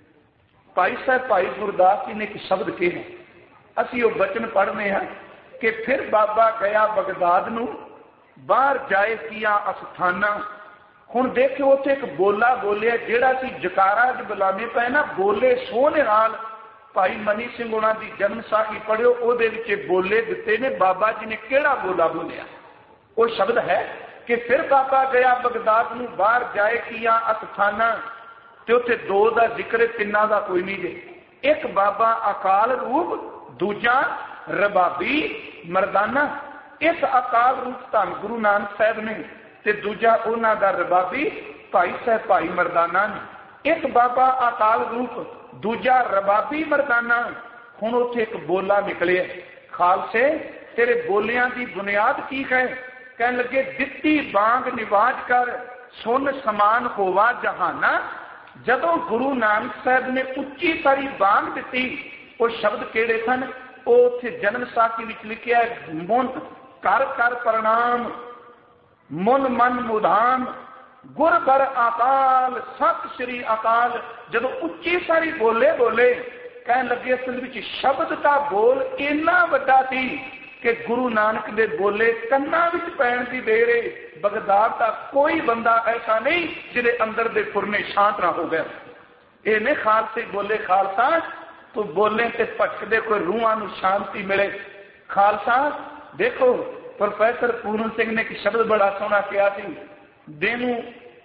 भाई साहब भाई गुरदास जी ने एक शब्द कहे, असी वो बचन पढ़ने हैं कि फिर बाबा गया बगदाद नूं बाहर जाए किया अस्थाना। हुण देखो उत्थे एक बोला बोलिया जेड़ा सी जकारा च बुलाने पे ना बोले सोहने नाल। भाई मनी सिंह उन्हां दी जन्म साखी पढ़ियो, उहदे विच बोले दिते ने बाबा जी ने केड़ा बोला बोलिया। वो शब्द है कि फिर बाबा गया बगदाद नूं बाहर जाए किया अस्थाना, ਤੇ ਉੱਥੇ ਦੋ ਦਾ ਜ਼ਿਕਰ ਹੈ, ਤਿੰਨਾਂ ਦਾ ਕੋਈ ਨਹੀਂ ਜੇ। ਇੱਕ ਬਾਬਾ ਅਕਾਲ ਰੂਪ, ਦੂਜਾ ਰਬਾਬੀ ਮਰਦਾਨਾ। ਇਸ ਅਕਾਲ ਰੂਪ ਧੰਨ ਗੁਰੂ ਨਾਨਕ ਸਾਹਿਬ ਨੇ ਤੇ ਦੂਜਾ ਉਹਨਾਂ ਦਾ ਰਬਾਬੀ ਭਾਈ ਸਾਹਿਬ ਭਾਈ ਮਰਦਾਨਾ ਨੇ। ਇੱਕ ਬਾਬਾ ਅਕਾਲ ਰੂਪ, ਦੂਜਾ ਰਬਾਬੀ ਮਰਦਾਨਾ। ਹੁਣ ਉੱਥੇ ਇੱਕ ਬੋਲਾ ਨਿਕਲਿਆ, ਖਾਲਸੇ ਤੇਰੇ ਬੋਲਿਆਂ ਦੀ ਬੁਨਿਆਦ ਕੀ ਹੈ? ਕਹਿਣ ਲੱਗੇ ਦਿੱਤੀ ਬਾਂਗ ਨਿਵਾਜ ਕਰ ਸੁਨ ਸਮਾਨ ਹੋਵਾ ਜਹਾਨਾ। ਜਦੋਂ ਗੁਰੂ ਨਾਨਕ ਸਾਹਿਬ ਨੇ ਉੱਚੀ ਸਾਰੀ ਬਾਂਗ ਦਿੱਤੀ, ਉਹ ਸ਼ਬਦ ਕਿਹੜੇ ਸਨ? ਉਹ ਉੱਥੇ ਜਨਮ ਸਾਖੀ ਵਿੱਚ ਲਿਖਿਆ, ਮੁਨ ਕਰ ਕਰ ਪ੍ਰਣਾਮ, ਮੁਨ ਮਨ ਮੁਧਾਮ, ਗੁਰ ਬਰ ਅਕਾਲ, ਸਤਿ ਸ੍ਰੀ ਅਕਾਲ। ਜਦੋਂ ਉੱਚੀ ਸਾਰੀ ਬੋਲੇ ਬੋਲੇ, ਕਹਿਣ ਲੱਗੇ ਅਸਲ ਵਿੱਚ ਸ਼ਬਦ ਦਾ ਬੋਲ ਇੰਨਾ ਵੱਡਾ ਸੀ ਕਿ ਗੁਰੂ ਨਾਨਕ ਦੇ ਬੋਲੇ ਕੰਨਾਂ ਵਿੱਚ ਪੈਣ ਦੀ ਦੇਰ ਏ। ਬਗਦਾਦ ਦਾ ਕੋਈ ਬੰਦਾ ਐਸਾ ਨਹੀਂ ਜਿਹਦੇ ਅੰਦਰ ਦੇ ਫੁਰਨੇ ਸ਼ਾਂਤ ਨਾ ਹੋ ਗਏ। ਇਹ ਨੇ ਖਾਲਸੇ ਬੋਲੇ, ਖਾਲਸਾ ਤੂੰ ਬੋਲੇ ਤੇ ਭਟਕਦੇ ਕੋਈ ਰੂਹਾਂ ਨੂੰ ਸ਼ਾਂਤੀ ਮਿਲੇ। ਖਾਲਸਾ ਦੇਖੋ, ਪ੍ਰੋਫੈਸਰ ਪੂਰਨ ਸਿੰਘ ਨੇ ਇੱਕ ਸ਼ਬਦ ਬੜਾ ਸੋਹਣਾ ਕਿਹਾ ਸੀ, ਦੇਨੂੰ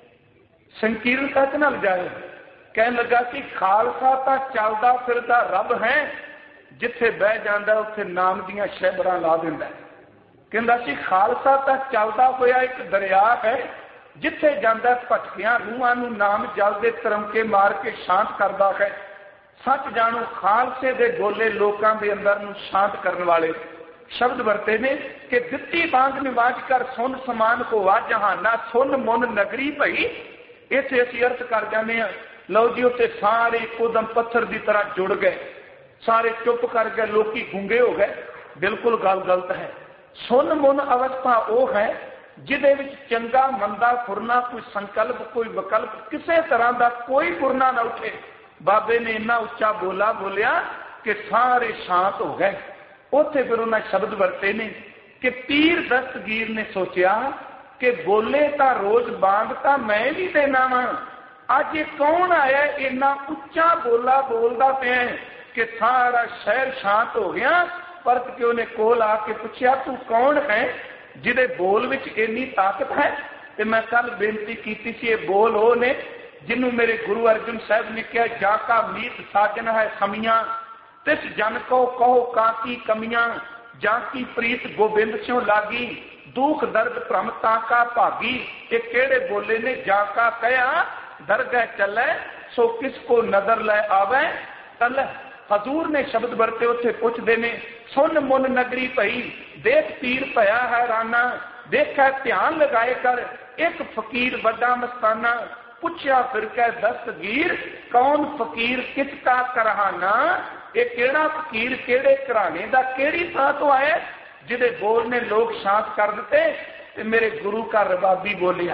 ਸੰਕੀਰਨਤਾ ਚ ਨਾ ਲਿਜਾਏ। ਕਹਿਣ ਲੱਗਾ ਸੀ ਖਾਲਸਾ ਤਾਂ ਚੱਲਦਾ ਫਿਰਦਾ ਰੱਬ ਹੈ, ਜਿੱਥੇ ਬਹਿ ਜਾਂਦਾ ਉੱਥੇ ਨਾਮ ਦੀਆਂ ਸ਼ਹਿਬਰਾਂ ਲਾ ਦਿੰਦਾ। ਕਹਿੰਦਾ ਸੀ ਖਾਲਸਾ ਤਾਂ ਚੱਲਦਾ ਹੋਇਆ ਇੱਕ ਦਰਿਆ ਹੈ, ਜਿੱਥੇ ਜਾਂਦਾ ਭਟਕਿਆਂ ਰੂਹਾਂ ਨੂੰ ਨਾਮ ਜਲ ਦੇ ਤਰਮਕੇ ਮਾਰ ਕੇ ਸ਼ਾਂਤ ਕਰਦਾ ਹੈ। ਸੱਚ ਜਾਣੋ ਖਾਲਸੇ ਦੇ ਬੋਲੇ ਲੋਕਾਂ ਦੇ ਅੰਦਰ ਨੂੰ ਸ਼ਾਂਤ ਕਰਨ ਵਾਲੇ ਸ਼ਬਦ ਵਰਤੇ ਨੇ ਕਿ ਦਿੱਤੀ ਬਾਂਗ ਨਿਵਾਜ ਕਰ ਸੁਨ ਸਮਾਨ ਹੋਵਾ ਜਹਾਨਾ, ਸੁਨ ਮੁਨ ਨਗਰੀ ਭਈ। ਇੱਥੇ ਅਸੀਂ ਅਰਥ ਕਰ ਜਾਂਦੇ ਹਾਂ, ਲਓ ਜੀ ਉੱਥੇ ਸਾਰੇ ਕੋਦਮ ਪੱਥਰ ਦੀ ਤਰ੍ਹਾਂ ਜੁੜ ਗਏ, ਸਾਰੇ ਚੁੱਪ ਕਰ ਗਏ, ਲੋਕੀ ਗੂੰਗੇ ਹੋ ਗਏ। ਬਿਲਕੁਲ ਗੱਲ ਗਲਤ ਹੈ। ਸੁਨ ਮੁਨ ਅਵਸਥਾ ਉਹ ਹੈ ਜਿਹਦੇ ਵਿੱਚ ਚੰਗਾ ਮੰਦਾ ਫੁਰਨਾ, ਕੋਈ ਸੰਕਲਪ, ਕੋਈ ਵਿਕਲਪ, ਕਿਸੇ ਤਰ੍ਹਾਂ ਦਾ ਕੋਈ ਫੁਰਨਾ ਨਾ ਉੱਠੇ। ਬਾਬੇ ਨੇ ਇੰਨਾ ਉੱਚਾ ਬੋਲਾ ਬੋਲਿਆ ਕਿ ਸਾਰੇ ਸ਼ਾਂਤ ਹੋ ਗਏ। ਉੱਥੇ ਫਿਰ ਉਹਨਾਂ ਸ਼ਬਦ ਵਰਤੇ ਨੇ ਕਿ ਪੀਰ ਦਸਤਗੀਰ ਨੇ ਸੋਚਿਆ ਕਿ ਬੋਲੇ ਤਾਂ ਰੋਜ਼ ਬਾਂਗ ਤਾਂ ਮੈਂ ਵੀ ਦੇਣਾ ਵਾ, ਅੱਜ ਇਹ ਕੌਣ ਆਇਆ ਇੰਨਾ ਉੱਚਾ ਬੋਲਾ ਬੋਲਦਾ ਪਿਆ ਕਿ ਸਾਰਾ ਸ਼ਹਿਰ ਸ਼ਾਂਤ ਹੋ ਗਿਆ। ਪਰਤ ਕੇ ਉਹਨੇ ਕੋਲ ਆ ਕੇ ਪੁੱਛਿਆ, ਤੂੰ ਕੌਣ ਹੈ ਜਿਹਦੇ ਬੋਲ ਵਿੱਚ ਇੰਨੀ ਤਾਕਤ ਹੈ? ਤੇ ਮੈਂ ਕੱਲ ਬੇਨਤੀ ਕੀਤੀ ਸੀ, ਇਹ ਬੋਲ ਉਹ ਨੇ ਜਿਹਨੂੰ ਮੇਰੇ ਗੁਰੂ ਅਰਜਨ ਸਾਹਿਬ ਨੇ ਕਿਹਾ, ਜਾ ਕਾ ਮੀਤ ਸਾਜਨ ਹੈ ਸਮੀਆਂ, ਤਿਸ ਜਨ ਕੋ ਕਹੋ ਕਾਕੀ ਕਮੀਆਂ, ਜਾ ਕੀ ਪ੍ਰੀਤ ਗੋਬਿੰਦ ਸਿਓ ਲਾਗੀ, ਦੁੱਖ ਦਰਦ ਭ੍ਰਮਤਾ ਕਾ ਭਾਗੀ। ਇਹ ਕਿਹੜੇ ਬੋਲੇ ਨੇ? ਜਾ ਕਾ ਕਹਿਆ ਦਰਗਹਿ ਚੱਲੇ, ਸੋ ਕਿਸ ਕੋ ਨਜ਼ਰ ਲੈ ਆਵੇ ਤਲ। ਹਜ਼ੂਰ ਨੇ ਸ਼ਬਦ ਵਰਤੇ, ਉੱਥੇ ਪੁੱਛਦੇ ਨੇ ਸੁਨ ਮੁਨ ਨਗਰੀ ਭਈ, ਦੇਖ ਪੀਰ ਭਇਆ ਹੈਰਾਨਾ, ਦੇਖਿਆ ਧਿਆਨ ਲਗਾਏ ਕਰ ਇੱਕ ਫਕੀਰ ਵੱਡਾ ਮਸਤਾਨਾ। ਪੁੱਛਿਆ ਫਿਰ ਕਹਿ ਦਸਤਗੀਰ, ਕੌਣ ਫਕੀਰ ਕਿਸ ਕਾ ਕਰਹਾਨਾ। ਇਹ ਕਿਹੜਾ ਫਕੀਰ ਕਿਹੜੇ ਘਰਾਣੇ ਦਾ, ਕਿਹੜੀ ਥਾਂ ਤੋਂ ਆਇਆ ਜਿਹਦੇ ਬੋਲ ਨੇ ਲੋਕ ਸ਼ਾਂਤ ਕਰ ਦਿੱਤੇ? ਤੇ ਮੇਰੇ ਗੁਰੂ ਘਰ ਰਬਾਬੀ ਬੋਲਿਆ।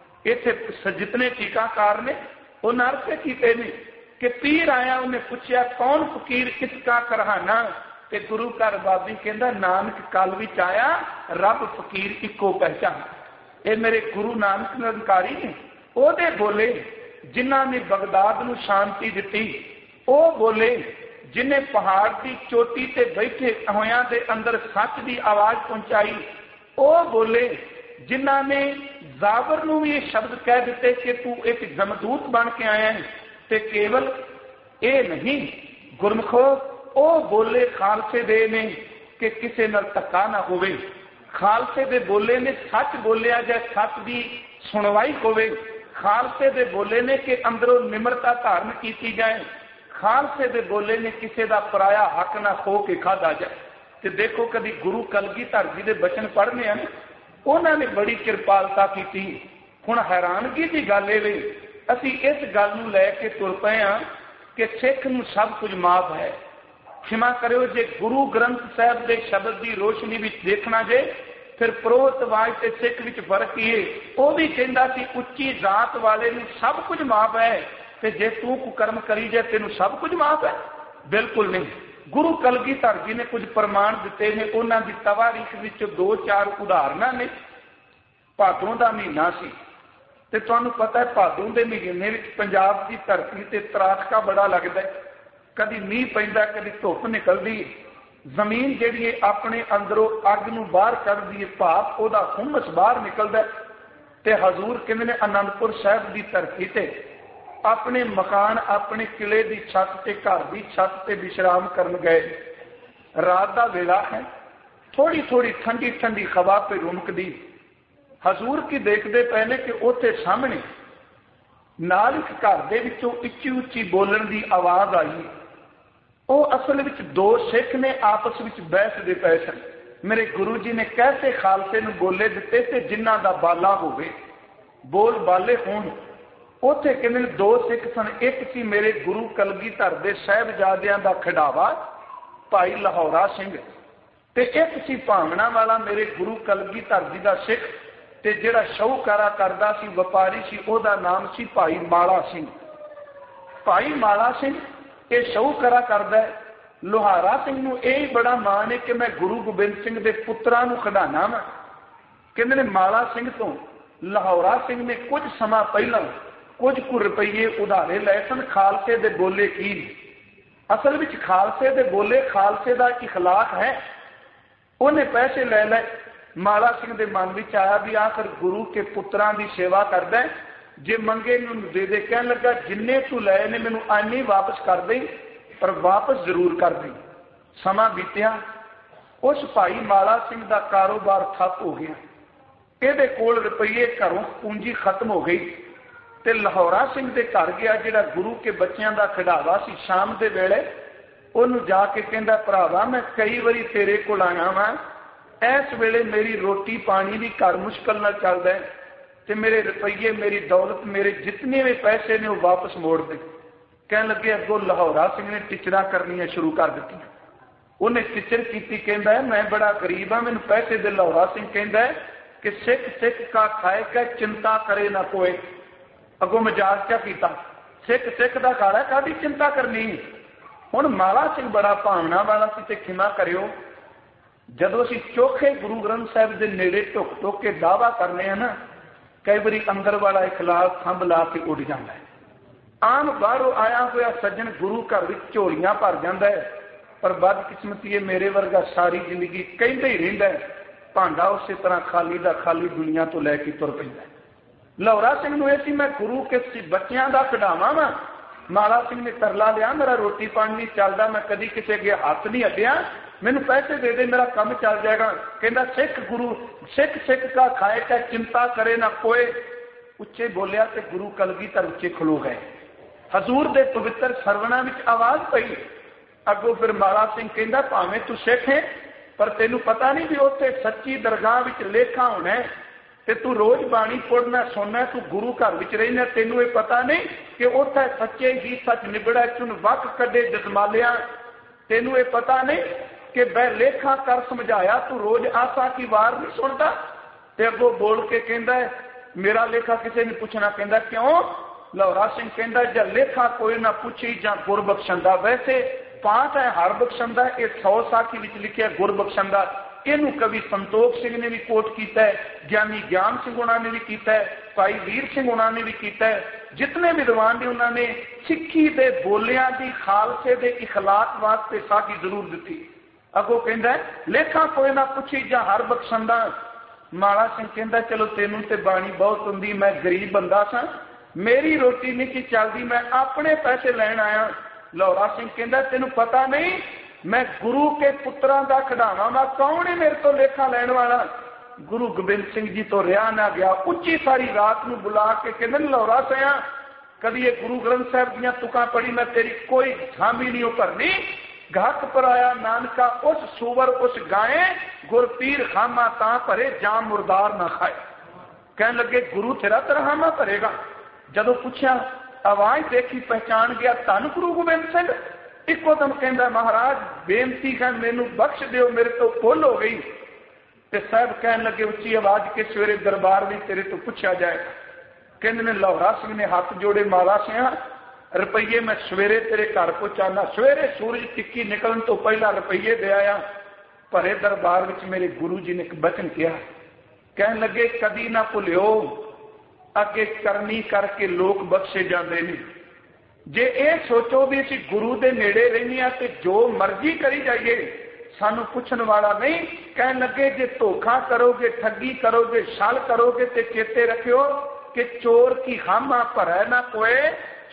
ਇੱਥੇ ਜਿਤਨੇ ਟੀਕਾਕਾਰ ਨੇ ਉਹਨਾਂ ਅਰਥ ਕੀਤੇ ਨੇ ਕਿ ਪੀਰ ਆਇਆ, ਉਹਨੇ ਪੁੱਛਿਆ ਕੌਣ ਫਕੀਰ ਕਿਸ ਕਾ ਕਰਹਾਨਾ, ਤੇ ਗੁਰੂ ਘਰ ਬਾਬੀ ਕਹਿੰਦਾ ਨਾਨਕ ਕਲ ਵਿੱਚ ਆਇਆ, ਰੱਬ ਫਕੀਰ ਇੱਕੋ ਪਹਿਚਾਨ। ਇਹ ਮੇਰੇ ਗੁਰੂ ਨਾਨਕ ਨਿਰੰਕਾਰੀ ਨੇ, ਉਹਦੇ ਬੋਲੇ ਜਿਨ੍ਹਾਂ ਨੇ ਬਗਦਾਦ ਨੂੰ ਸ਼ਾਂਤੀ ਦਿੱਤੀ, ਉਹ ਬੋਲੇ ਜਿਨੇ ਪਹਾੜ ਦੀ ਚੋਟੀ ਤੇ ਬੈਠੇ ਹੋਇਆਂ ਦੇ ਅੰਦਰ ਸੱਚ ਦੀ ਆਵਾਜ਼ ਪਹੁੰਚਾਈ, ਉਹ ਬੋਲੇ ਜਿਨ੍ਹਾਂ ਨੇ ਜ਼ਾਬਰ ਨੂੰ ਵੀ ਇਹ ਸ਼ਬਦ ਕਹਿ ਦਿੱਤੇ ਕਿ ਤੂੰ ਇੱਕ ਜਮਦੂਤ ਬਣ ਕੇ ਆਇਆ ਹੈ। ਤੇ ਕੇਵਲ ਇਹ ਨਹੀਂ ਗੁਰਮਖੋ, ਉਹ ਬੋਲੇ ਖਾਲਸੇ ਦੇ ਨੇ ਕਿ ਕਿਸੇ ਨਾਲ ਧੱਕਾ ਨਾ ਹੋਵੇ। ਖਾਲਸੇ ਦੇ ਬੋਲੇ ਨੇ ਸੱਚ ਬੋਲਿਆ ਜਾਏ, ਸੱਚ ਦੀ ਸੁਣਵਾਈ ਹੋਵੇ। ਖਾਲਸੇ ਦੇ ਬੋਲੇ ਨੇ ਕਿ ਅੰਦਰੋਂ ਨਿਮਰਤਾ ਧਾਰਨ ਕੀਤੀ ਜਾਏ। ਖਾਲਸੇ ਦੇ ਬੋਲੇ ਨੇ ਕਿਸੇ ਦਾ ਪਰਾਇਆ ਹੱਕ ਨਾ ਖੋ ਕੇ ਖਾਧਾ ਜਾਏ। ਤੇ ਦੇਖੋ ਕਦੀ ਗੁਰੂ ਕਲਗੀਧਰ ਜੀ ਦੇ ਬਚਨ ਪੜ੍ਹਨੇ ਹਨ, ਉਹਨਾਂ ਨੇ ਬੜੀ ਕਿਰਪਾਲਤਾ ਕੀਤੀ। ਹੁਣ ਹੈਰਾਨਗੀ ਦੀ ਗੱਲ ਇਹ ਵੇ, ਅਸੀਂ ਇਸ ਗੱਲ ਨੂੰ ਲੈ ਕੇ ਤੁਰ ਪਏ ਹਾਂ ਕਿ ਸਿੱਖ ਨੂੰ ਸਭ ਕੁਝ ਮਾਫ ਹੈ। ਖਿਮਾ ਕਰਿਓ, ਜੇ ਗੁਰੂ ਗ੍ਰੰਥ ਸਾਹਿਬ ਦੇ ਸ਼ਬਦ ਦੀ ਰੋਸ਼ਨੀ ਵਿੱਚ ਦੇਖਣਾ ਜੇ, ਫਿਰ ਪ੍ਰੋਤਵਾਜ ਤੇ ਸਿੱਖ ਵਿੱਚ ਫਰਕ ਹੀ ਹੈ। ਉਹ ਵੀ ਕਹਿੰਦਾ ਸੀ ਉੱਚੀ ਜ਼ਾਤ ਵਾਲੇ ਨੂੰ ਸਭ ਕੁਝ ਮਾਫ ਹੈ, ਤੇ ਜੇ ਤੂੰ ਕੁਕਰਮ ਕਰੀ ਜਾਏ ਤੈਨੂੰ ਸਭ ਕੁਝ ਮਾਫ ਹੈ? ਬਿਲਕੁਲ ਨਹੀਂ। ਗੁਰੂ ਕਲਗੀਧਰ ਜੀ ਨੇ ਕੁਝ ਪ੍ਰਮਾਣ ਦਿੱਤੇ ਨੇ, ਉਹਨਾਂ ਦੀ ਤਵਾਰੀਖ ਵਿੱਚ ਦੋ ਚਾਰ ਉਦਾਹਰਨਾਂ ਨੇ। ਭਾਦੋਂ ਦਾ ਮਹੀਨਾ ਸੀ ਤੇ ਤੁਹਾਨੂੰ ਪਤਾ ਹੈ ਭਾਦੋਂ ਦੇ ਮਹੀਨੇ ਵਿੱਚ ਪੰਜਾਬ ਦੀ ਧਰਤੀ ਤੇ ਤਰਾਸ਼ਕਾ ਬੜਾ ਲੱਗਦਾ, ਕਦੀ ਮੀਂਹ ਪੈਂਦਾ, ਕਦੀ ਧੁੱਪ ਨਿਕਲਦੀ, ਜ਼ਮੀਨ ਜਿਹੜੀ ਹੈ ਆਪਣੇ ਅੰਦਰੋਂ ਅੱਗ ਨੂੰ ਬਾਹਰ ਕੱਢਦੀ ਹੈ, ਭਾਪ ਉਹਦਾ ਹੁਮਸ ਬਾਹਰ ਨਿਕਲਦਾ। ਤੇ ਹਜ਼ੂਰ ਕਹਿੰਦੇ ਨੇ ਅਨੰਦਪੁਰ ਸਾਹਿਬ ਦੀ ਧਰਤੀ ਤੇ अपने मकान अपने किले की छत ते घर की छत ते विश्राम करन गए। रात का वेला है, थोड़ी थोड़ी ठंडी ठंडी हवा पे रुमकदी। हजूर की देखते पे ने कि उत्थे सामने नाल एक घर दे विचों उच्ची उच्ची बोलण की आवाज आई। वो असल विच दो सिख ने आपस विच बहसदे पए सन। मेरे गुरु जी ने कैसे खालसे नूं बोले दिते ते जिन्हां दा बाला होवे, बोल बाले होण। उत्थे कहंदे दो सिख सन, एक सी मेरे गुरु कलगीधर दे साहिबजादियां दा खिडावा भाई लाहौरा सिंह, ते एक सी भावना वाला मेरे गुरु कलगीधर जी दा सिख, ते जिहड़ा शाहूकारा करदा सी व्यापारी सी ओहदा नाम सी भाई माला सिंह। भाई माला सिंह ये शाहूकारा करदा है। लोहारा सिंह नूं यह बड़ा मान है कि मैं गुरु गोबिंद सिंह दे पुत्रां नूं खिडाना वा। कहंदे ने माला सिंह तो लाहौरा सिंह ने कुछ समा पहला कुछ कु रुपये उधारे लए सन। खालसे दे बोले की असल विच खालसे दे बोले खालसे दा इखलाक है। उन्हें पैसे ले लए। माला सिंह दे मन विच आया भी आखिर गुरु के पुत्रां दी सेवा करदा है, जे मंगे नूं दे दे। कहण लगा जिन्ने तू लए ने मैनूं आने वापस कर दे, पर वापस जरूर कर दे। समा बीतिया, उस भाई माला सिंह का कारोबार ठप हो गया। ਇਹਦੇ ਕੋਲ रुपये घरों पूंजी खत्म हो गई ते लाहौरा सिंह के घर गया जिहड़ा गुरु के बच्चों का खिडावा सी। शाम के वेले उन्होंने जाके कहंदा भरावा मैं कई बारी तेरे कोल आया वा, इस वेले मेरी रोटी पानी भी घर मुश्किल नाल चलदा है ते मेरे रुपये मेरी दौलत मेरे जितने भी पैसे ने वो वापस मोड़ दे। कहन लगे अगों लाहौरा सिंह ने टिचरा करनियां शुरू कर दी। उन्हें टिचर की कहंदा है मैं बड़ा गरीब हाँ, मैनूं पैसे दे। लाहौरा सिंह कहंदा है कि सिख सिख का खाए का चिंता करे ना कोई। अगों मजाक क्या किया, सिख सिख का खा है कादी चिंता करनी। हुण माला सिंह बड़ा भावना वाला सी ते खिमा करियो, जदों असीं चोखे गुरु ग्रंथ साहिब दे नेड़े टुक टुक के दावा करने हैं ना, कई बारी अंदर वाला इखलास खंभ ला के उड़ जाता है। आम बाहरों आया हुआ सज्जन गुरु घर विच झोलियां भर जाता है, पर बदकिस्मती मेरे वर्गा सारी जिंदगी कहंदा ही रहिंदा है, भांडा उस तरह खाली दा खाली दुनिया तो लैके तुर पैंदा है। लाहौरा सिंह नूं इह सी मैं गुरु के बच्चों का खिडावा वा। माला सिंह ने तरला लिया मेरा रोटी पानी नहीं चलता, मैं कदी किसी अगे हाथ नहीं अड्डिया, मैनूं पैसे दे दे मेरा काम चल जाएगा। कहंदा सिख गुरु सिख सिख का खाए का चिंता करे ना कोई। उच्चे बोलिया ते गुरु कलगीधर उच्चे खलो गए। हजूर दे पवित्र सरवणा विच आवाज पई। अगों फिर माला सिंह कहंदा भावें तू सिख है, पर तेनू पता नहीं भी उत्थे सच्ची दरगाह विच लेखा होना है ते तू रोज बाणी पढ़ना सुनना, तू गुरु घर विच रहना, तेनू ये पता नहीं कि उत्थे सच्चे ही सच निबड़ा चुन वक कदे जजमालिया। तेनू ये पता नहीं कि मैं लेखा कर समझाया, तू रोज आसा की वार नहीं सुनता। ते अगों बोल के कहंदा है मेरा लेखा किसी ने पूछना। कहंदा क्यों? लाहौरा सिंह कहंदा जे लेखा कोई ना पूछी जां गुर बख्शंदा। वैसे पाठ है हर बख्शंदा, ये सौ साखी विच लिखिया गुर बख्शंदा। इनू कवि संतोख सिंह ने भी कोट किया है, ज्ञानी ज्ञान सिंह उन्होंने ने भी किया है, भाई वीर सिंह उन्होंने ने भी किया है। जितने विद्वान ने उन्होंने सिक्खी दे बोलियां दी खालसे दे इखलाक वास्ते साखी जरूर दी। अगों कहंदा लेखा कोई ना पूछी जां हर बख्शंदा। माला सिंह कहंदा चलो तेनू ते बाणी बहुत हुंदी, मैं गरीब बंदा सा, मेरी रोटी नहीं की चलती, मैं अपने पैसे लैन आया। लाहौरा सिंह कहंदा तेनू पता नहीं मैं गुरु के पुत्रां दा खिडावा वा, कौन है मेरे तो लेखा लैन वाला? गुरु गोबिंद सिंह जी तो रिहा ना गया। उच्ची सारी रात नूं बुला के कहंदे लाहौरा सिंह कदी ये गुरु ग्रंथ साहिब दीयां तुकां पढ़ी, मैं तेरी कोई झामी नहीं भरनी। घाट पर आया नानका उस सूवर उस गाये, गुरपीर खामा तां भरे जाम मुरदार ना खाए। कहने लगे गुरु तेरा तरहामा भरेगा। जदों पूछा आवाज देखी पहचान गया धन गुरु गोबिंद सिंह। इको दम कहंदा महाराज बेनती है मैनू बख्श दिओ, मेरे तो भुल हो गई। ते साहब कहन लगे उच्ची आवाज के सवेरे दरबार में तेरे तो पूछा जाएगा। कहंदे ने लाहौरा सिंह ने हाथ जोड़े, माला सिंह रुपये मैं सवेरे तेरे घर पहुंचाना, सवेरे सूरज टिक्की निकलन तो पहला रुपये दे आया। भरे दरबार विच मेरे गुरु जी ने एक बचन किया, कहन लगे कदी ना भुलियो अगे करनी करके लोग बख्शे जाते हैं। जे ये सोचो भी असीं गुरु दे नेड़े रहने आ ते जो मर्जी करी जाइए, सानू पुछण वाला नहीं। कहन लगे जे धोखा करोगे, ठगी करोगे, छल करोगे तो चेते रखियो कि चोर की खामा भरै ना कोई,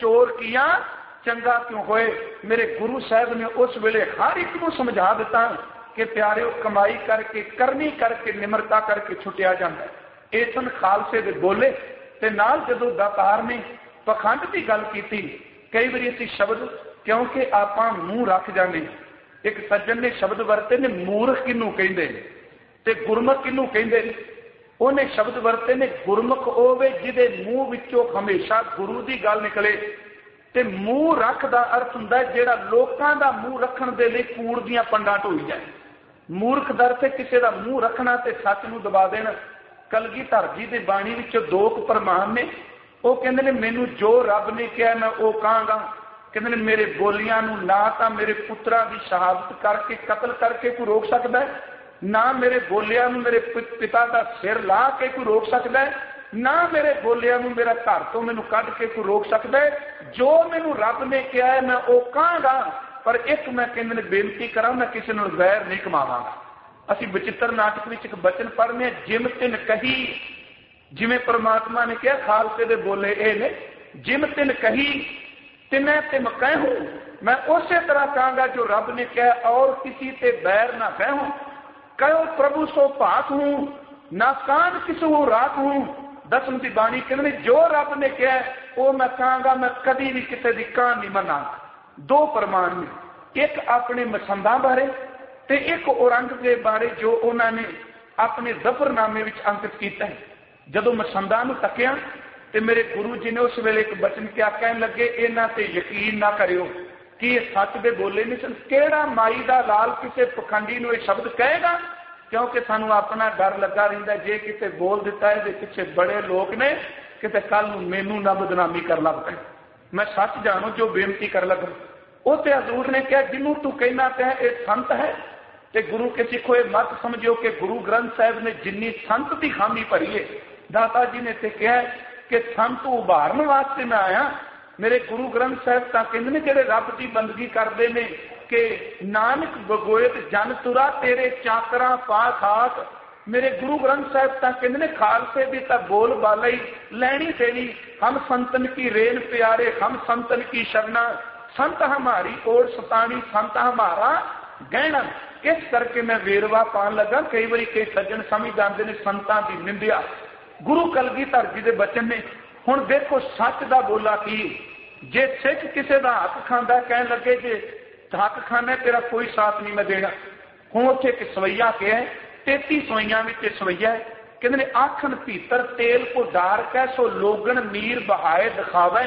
चोर किया चंगा क्यों होए। मेरे गुरु साहब ने उस वेले हर एक को समझा दिता कि प्यारे कमाई करके करनी करके निमरता करके छुटिया जाता है। ये सन खालसे दे बोले ते नाल जदों दातार ने पखंड की गल की, कई बार असीं शब्द क्योंकि आप मूँह रख जाने, एक सज्जन ने शब्द वरते ने मूर्ख किनू कहंदे ते गुरमुख किनू कहंदे, उन्हें शब्द वरते ने गुरमुख होवे जिहदे मूँह विचों हमेशा गुरु की गल निकले, ते मूँह रख दा अर्थ हुंदा है जिहड़ा लोकां दा मूँह रखण दे लई कूड़ दीआं पंडां ढोई जाए। मूर्ख दर ते किसी का मूँह रखना ते सच नूं दबा देना। कलगीधर जी की बाणी विच दो प्रमाण ने, वो कहंदे ने मैनू जो रब ने कहा मैं वो कहांगा। कहंदे ने मेरे बोलियां नूं ना तां मेरे पुत्रा की शहादत करके कतल करके कोई रोक सकदा है, ना मेरे बोलियां नूं मेरे पिता का सिर ला के कोई रोक सकदा है, ना मेरे बोलियां नूं मेरा घर तो मैनू कढ के कोई रोक सकदा है। जो मैनू रब ने कहा है मैं वो कहांगा, पर एक मैं कहंदे ने बेनती करां मैं किसी नाल वैर नहीं कमावांगा। असीं बचित्र नाटक विच एक बचन पढ़ने, जिम तिन कही, जिवें परमात्मा ने कहा खालसे दे बोले ये ने, जिम तिन कही तिनै तिम कहूं, मैं उसे तरह कहांगा जो रब ने कहा, और किसी ते बैर ना कहूं। कहो प्रभु सो भात हूं, ना कान किसू रात हूं। दसम की बाणी कहने जो रब ने कहा वो मैं कहांगा, मैं कभी भी किसी की कान नहीं मनांगा। दो प्रमाण ने, एक अपने मसंदा बारे ते एक औरंगजेब बारे जो उन्होंने अपने जफरनामे विच अंकित किया है। जदों मसंदा नूं तकिया ते मेरे गुरु जी ने उस वेले एक बचन क्या कहन लगे, इन्हां ते यकीन ना करियो कि ये सच दे बोले नहीं सन। केड़ा माई दा लाल किसी पखंडी नूं ये शब्द कहेगा, क्योंकि सानू अपना डर लगा रहिंदा जे किते बोल दिता है पिछे बड़े लोग ने किते कल नूं मैनू ना बदनामी कर लग पे। मैं सच जानू जो बेनती कर लगा, उसे हजूर ने कहा जिन्हों तू कहना ते ये संत है। ते गुरु के सिखो ये मत समझियो कि गुरु ग्रंथ साहब ने जिन्नी संत की खामी भरी है, दाता जी ने ते कहा कि संत उभारन वास्ते मैं आया। मेरे गुरु ग्रंथ साहब तां कहंदे ने जिहड़े रब की बंदगी करते हैं कि नानक बगोयत जन तुरा तेरे चाकरा पा खाक। मेरे गुरु ग्रंथ साहब तां कहंदे ने खालसे दी तां बोल बाला ही लैनी देनी, हम संतन की रेन प्यारे हम संतन की शरणा, संत हमारी ओर सतानी संत हमारा गहना। इस करके मैं वेरवा पान लगा। कई बार कई सज्जन समझ जाते हैं संतां की निंदिया। गुरु कलगीधर जी के बचन ने, हुण देखो सच का बोला की, जे सिख किसी का हक खांदा कह लगे जे हक खाना तेरा कोई साथ नहीं मैं देना। हुण उत्थे एक सवैया कहा है, तेती सवैया में सवैया है, कहते ने आखन भीतर तेल को डार कै सो लोगन मीर बहाए दिखावे।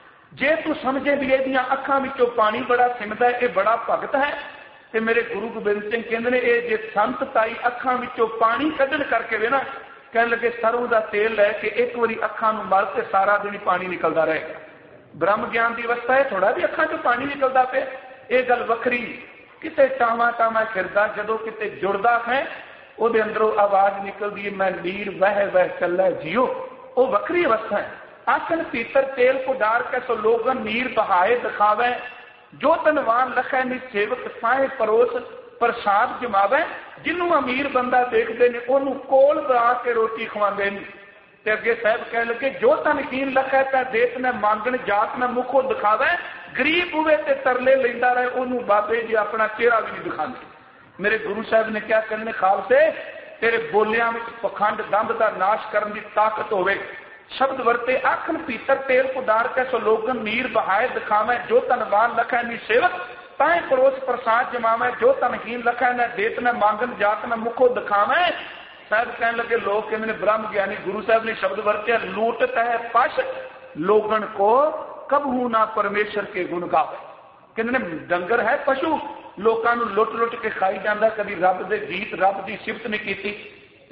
जे तू समझे भी ये अखां विचों पानी बड़ा सिमदा है, ये बड़ा भगत है। ते मेरे गुरु गोबिंद सिंह कहते हैं ये जे संत ताई अखां विचों पानी कढण करके वे ना कह लगे सरों का तेल लैके एक बारी अखां नूं मल के सारा दिन पानी निकलता रहेगा। ब्रह्म ज्ञान की अवस्था है, थोड़ा भी अखां चों पानी निकलता पे, ये गल वखरी। किते टावा टावा फिरदा जदों किते जुड़दा है उहदे अंदरों आवाज निकलती है मैं नीर वह वह चलै जियो, वो वखरी अवस्था है। आखन भीतर तेल को डार के सो लोगन नीर बहाए दिखावे, जो धनवान लखै निसेवक साहे परोस प्रसाद जमावे। जिन्हों अमीर बंदा देखते हैं उन्होंने कोल बना के रोटी खवाते हैं। ते अगे साहब कह लगे जो तनकीन लखै तां देत न मांगण जात न मुखो दिखावे, गरीब हुए ते तरले लेंदा रहे उन्होंने बाबे जी अपना चेहरा भी नहीं दिखाते। मेरे गुरु साहब ने क्या कहने, खालसे तेरे बोलियां में पखंड दंभ का नाश करने की ताकत होवे। शब्द वरते आखन भीतर तेल को डार के सो लोगन नीर बहाए दिखावे, जो धनवान लखै नी सेवक ताए परोस प्रसाद जमावे, जो तनहीन लखै न देत न मांगन जात न मुखो दिखावे। साहब कहने लगे लोग कहते ब्रह्म ज्ञानी गुरु साहब ने शब्द वरते लूटत है पश लोगन को कबहू ना परमेश्वर के गुण गावे। कहते डंगर है पशु लोगों को लुट लुट के खाई जाता, कभी रब के गीत रब की सिफत नहीं की।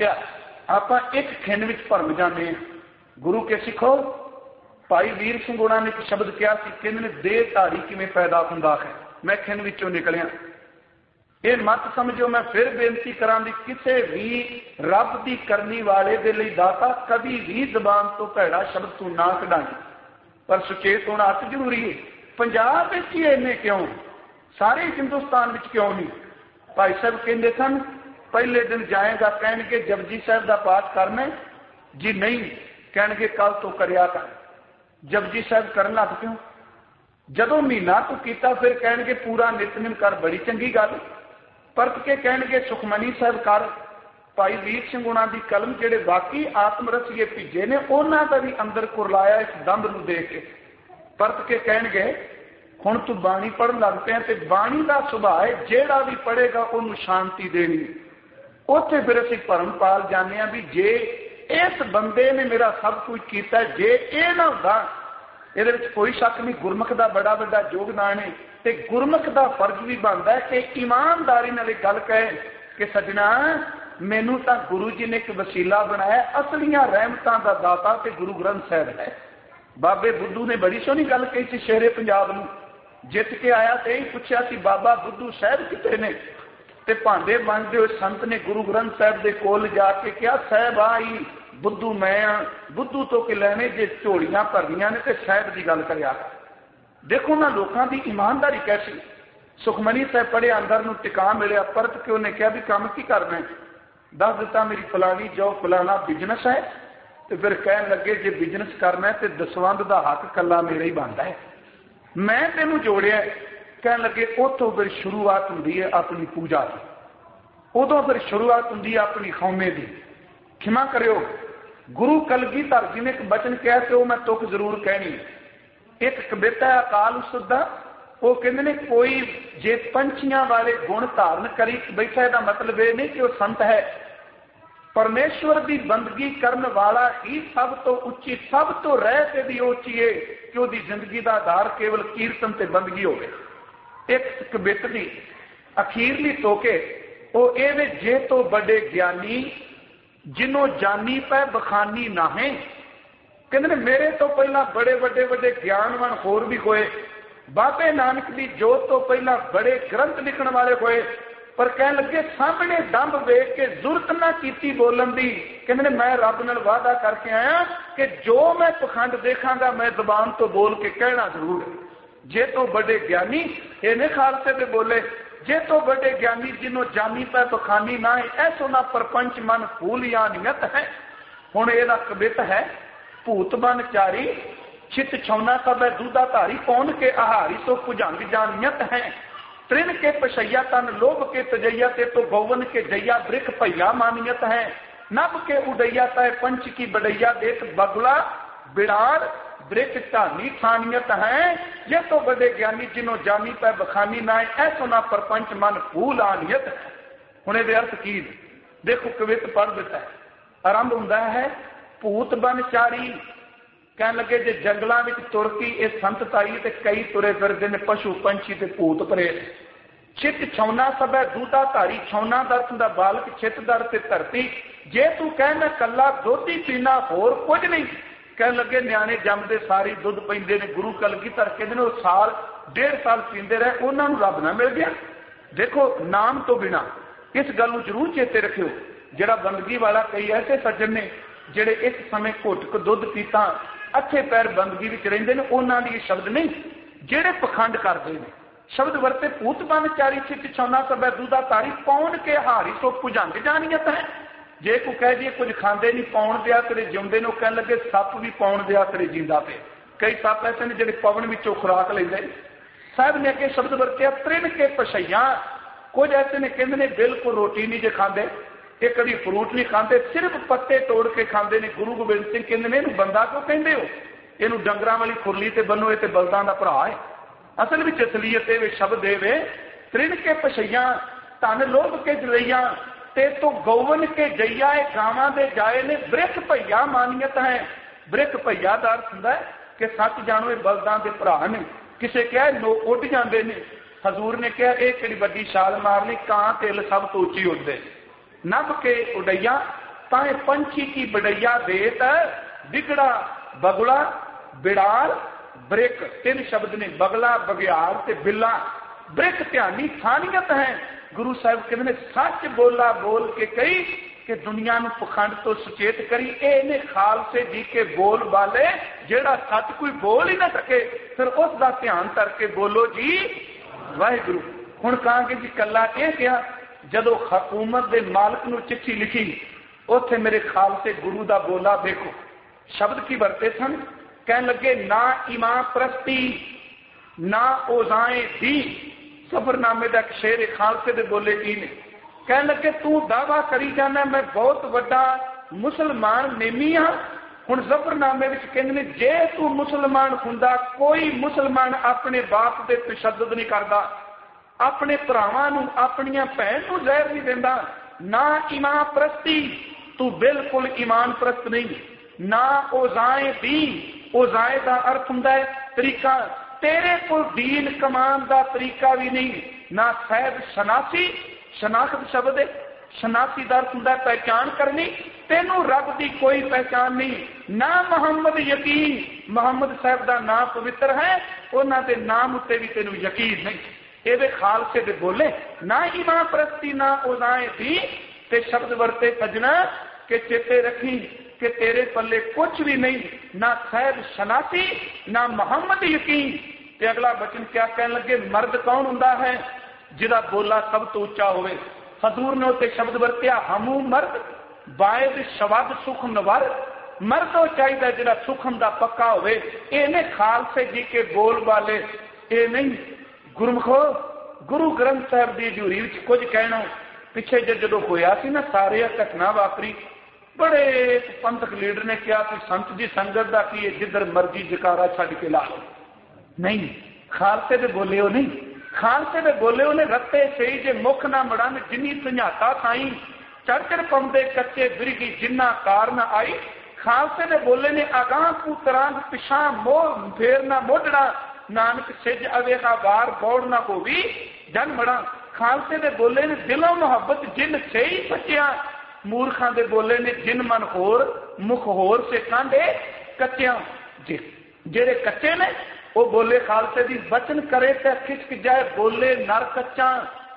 आप एक खिन में भरम जाते हैं। गुरु के सिखो भाई वीर सिंह गुणा ने एक शब्द कहा कि देह धारी किवें पैदा हुंदा है, मैं खिन विचों निकलिया। ये मत समझो मैं फिर बेनती करा दी किसी भी रब की करनी वाले दे लई दाता कभी भी जबान तो भैड़ा शब्द तू ना कढाई, पर सुचेत होना अति जरूरी है। पंजाब विच ही इन्ने क्यों, सारे हिंदुस्तान विच क्यों नहीं। भाई साहब कहते सन पहले दिन जाएगा कहेंगे जपजी साहब का पाठ करना जी, नहीं कहेंगे कल तो करिया कर। जपजी साहब करन लग क्यों, जदों महीना तू कीता फिर कहणगे पूरा नितनेम कर, बड़ी चंगी गल। परत के कहणगे सुखमनी साहब कर। भाई वीर सिंह उन्हां दी कलम जिहड़े वाकई आत्म रसीए भीजे ने उन्हां दा भी अंदर कुरलाया इस दंद नूं देख के। परत के कहणगे हुण तू बाणी पढ़न लग पिया ते बाणी दा सुभाਅ है जिहड़ा भी पढ़ेगा उहनूं शांति देनी। उत्थे फिर असीं भरमपाल जाने भी जे इस बंदे ने मेरा सब कुछ किया, जे ये ना हुंदा इहदे विच कोई शक नहीं गुरमुख दा बड़ा वड्डा योगदान है। ते गुरमुख दा फर्ज भी बनदा है कि ईमानदारी नाल गल कहे कि सजना मैनू तां गुरु जी ने एक वसीला बनाया, असलियां रहमतां दा दाता ते गुरु ग्रंथ साहिब है। बाबे बुद्धू ने बड़ी सोहनी गल कही सी, शेरे पंजाब नूं जित के आया तो यही पूछा सी बाबा बुद्धू साहब कितने ने, ते भांडे मांजदे हुए संत ने गुरु ग्रंथ साहब के कोल जाके कहा साहब आई बुद्धू मैं हाँ, बुद्धू तो कि लैने जे झोलियां भरनियां ने ते साहब की गल करिया। देखो ना लोगों की ईमानदारी कैसी। सुखमनी साहब पढ़े अंदर नूं टिका मिलिया, परत के उन्हें कहा भी काम की करना है, दस दिता मेरी फलानी जो फलाना बिजनेस है। तो फिर कह लगे जे बिजनेस करना है तो दसवंध का हक कला मेरा ही बनता है, मैं तेनों जोड़िया। कह लगे उतों फिर शुरुआत होंगी है अपनी पूजा की, उदों फिर शुरुआत होंगी है अपनी खौमे की। क्षमा करियो गुरु कलगीधर जी ने एक बचन कहा तो मैं तुक जरूर कहनी। एक कविता है अकाल उस्तत दा, वो कहते ने कोई जे पंछियां वाले गुण धारण करी बैठा, इसका मतलब यह नहीं कि वह संत है। परमेश्वर की बंदगी करने वाला ही सब तो उच्ची, सब तो रह के भी उच्ची है कि उसकी जिंदगी का आधार केवल कीर्तन ते बंदगी हो गई। एक कविता की अखीरली टोके वो ये जे तो बड़े ज्ञानी जिन्हों जानी पै बखानी ना है। कहते मेरे तो पहला बड़े बड़े बड़े ज्ञानवान होर भी होए, बाबे नानक की जोत तो पहला बड़े ग्रंथ लिखने वाले होए, पर कह लगे सामने दंभ वेख के जरूरत ना की बोलन की। कहते मैं रब नाल वादा करके आया कि जो मैं पखंड देखा मैं जबान तो बोल के कहना जरूर है। जे तो बड़े ज्ञानी इन्हें खालसे दे बोले, जे तो बड़े ज्ञानी जिन्हों जानी पै बखानी ना है, ऐसो ना परपंच मन फूल या नियत है। हुण यह कवित है भूत बन चारी चित छौना सब है दूधा धारी, पौन के आहारी सो भुजंग जानियत है। त्रिन के पशैया तन लोभ के तजैया ते तो गौवन के जैया वृख भैया मानियत है। नभ के उड़ैया तय पंच की बड़ैया देख बगुला बिड़ार वृख ढानी ठानियत है। ये तो बड़े ज्ञानी जिन्हों जानी पै बखानी ना है, ऐसो ना परपंच मन फूल आनियत है। हुण इहदे अर्थ की देखो कवित पढ़ दिता है। आरंभ हुंदा है भूत बन चारी, कह लगे जे जंगलों में तुर की ये संत ताई ते कई तुरे फिरदे ने पशु पंछी ते भूत प्रेत। चित छौना सब है दूधा धारी, छौना दर्थ दा बालक चित दर ते धरती। जे तू कह मैं कला दुध ही पीना होर कुछ नहीं, कह लगे न्याणे जमदे सारी दुध पींदे ने। गुरु कलगीधर कहते हैं साल डेढ़ साल पींदे रहे, उन्होंने रब ना मिल गया। देखो नाम तो बिना इस गल नूं जरूर चेते रखियो, जिहड़ा बंदगी वाला कई ऐसे सज्जन ने जिहड़े इस समय घुट क दुध पीता अच्छे पैर बंदगी विच रहिंदे ने, उन्हां दी शब्द नहीं जिहड़े पखंड करदे ने। शब्द वरते भूत बन चारी चित छौना सब है दूधा धारी, पौन के हारी सो भुजंग जानियत है। जे कोई कह दिए कुछ खाते नहीं पाउन दिया करे जिंदे ने, कह लगे सप भी पाउन दिया करे जिंदा पे। कई सप ऐसे ने जिहड़े पवन विचों खुराक लेंदे। साहब ने अगे शब्द वरतिया त्रिन के पशैया, कुछ ऐसे ने कहते ने बिल्कुल रोटी नहीं जे खाते, ये कभी फ्रूट नहीं खाते, सिर्फ पत्ते तोड़ के खाते हैं। गुरु गोबिंद सिंह कहते हैं इन्हू बंदा क्यों कहते हो, इनू डंगरां वाली खुरली ते बनो, ये बलदां दा भरा है। असल में असलीयत ये शब्द देवे त्रिन के पशैया धन लोभ के जलैया ते तो गौवन के जैया, गावां दे जाए ने वृख भैया मानियत है। वृख भैया का अर्थ हुंदा है कि सच जानो ये बलदां दे भरा ने। किसे कहा नो उड़ जाते हैं, हजूर ने कहा यह किहड़ी वड्डी छाल मारनी, कां तिल सब तो उच्ची उड़दे। नभ के उड़ैया ताए पंछी की बड़ैया देत, बिगड़ा बगुला बिड़ाल वृख, तीन शब्द ने बगला बगियार ते बिल्ला। वृख ध्यानी थानियत है। गुरु साहब कहते हैं सच बोला बोल के कही कि दुनिया नूं पखंड तो सुचेत करी। इहने खालसे जी के बोल वाले जेड़ा सच कोई बोल ही ना सके, फिर उसका ध्यान करके बोलो जी वाहिगुरु। हुण कहांगे जी कला यह कहा जदों हुकूमत के मालिक नूं चिट्ठी लिखी, उत्थे मेरे खालसे गुरु का बोला देखो शब्द की वरते सन। कह लगे ना इमां प्रस्ती ना ओजाए दी। सफरनामे का एक शेर खालसे दे बोले की ने, कह लगे तू दावा करी जाना मैं बहुत बड़ा मुसलमान नेमी हाँ। हुण जफरनामे विच कहंदे ने जे तू मुसलमान हुंदा, कोई मुसलमान अपने बाप दे तशद्दुद नहीं करदा, अपने भरावां नूं अपनियां भैण नूं जहर नहीं देंदा, ना ईमान परस्ती, तू बिल्कुल ईमान परस्त नहीं, ना ओजाए दी। ओजाए का अर्थ हुंदा है तरीका, तेरे को दीन कमान का तरीका भी नहीं, ना सैद शनासी, शनाख्त शब्द है, शनासी का अर्थ हुंदा पहचान करनी, तेनों रब की कोई पहचान नहीं, ना मुहम्मद यकीन, मुहम्मद साहब का नाम पवित्र है, उन्होंने नाम उत्ते भी तेनों यकीन नहीं। ये खालसे दे बोले ना ईमान परस्ती ना ओजाए दी। ते शब्द वरते सजना के चेते रखी कि तेरे पल्ले कुछ भी नहीं, ना सैद शनासी ना मोहम्मद यकीन। ते अगला वचन क्या कहने लगे, मर्द कौन हुंदा है जिदा बोला सब तो उच्चा होवे। हजूर ने उत्ते शब्द वरत्या हमू मर्द बायद शवाद सुख नवर। मर्द वो चाहिए जिदा सुखम दा पक्का होवे। इन्हें खालसे जी के बोल वाले ये नहीं। गुरमुखो गुरु ग्रंथ साहब की हजूरी विच कुछ कहना पिछे जो होया सी ना, सारे घटना वापरी, बड़े पंथक लीडर ने कहा कि संत जी संगत का की जिधर मर्जी जकारा छड़ के ला लो। नहीं, खालसे दे बोले हो नहीं, खालसे दे बोले उन्हें रत्ते सही जे मुख ना मड़न जिन्नी संझाता साई, चढ़ चढ़ पाउंदे कच्चे बिरगी जिन्ना कार न आई। खालसे दे बोले ने अगां पुत्रां पिछा मोह फेर ना मोडड़ा, नानक सिज अवेगा वार बौड़ ना होवी जन मड़ा। खालसे दे बोले ने दिलों मुहब्बत जिन सही सच्चिया, मूर्खां दे बोले ने जिन मन होर मुख होर से कांडे कच्चिया। जे जेड़े कच्चे ने वो बोले खालसे दी वचन करे ते खिसक जाए, बोले नर कच्चा।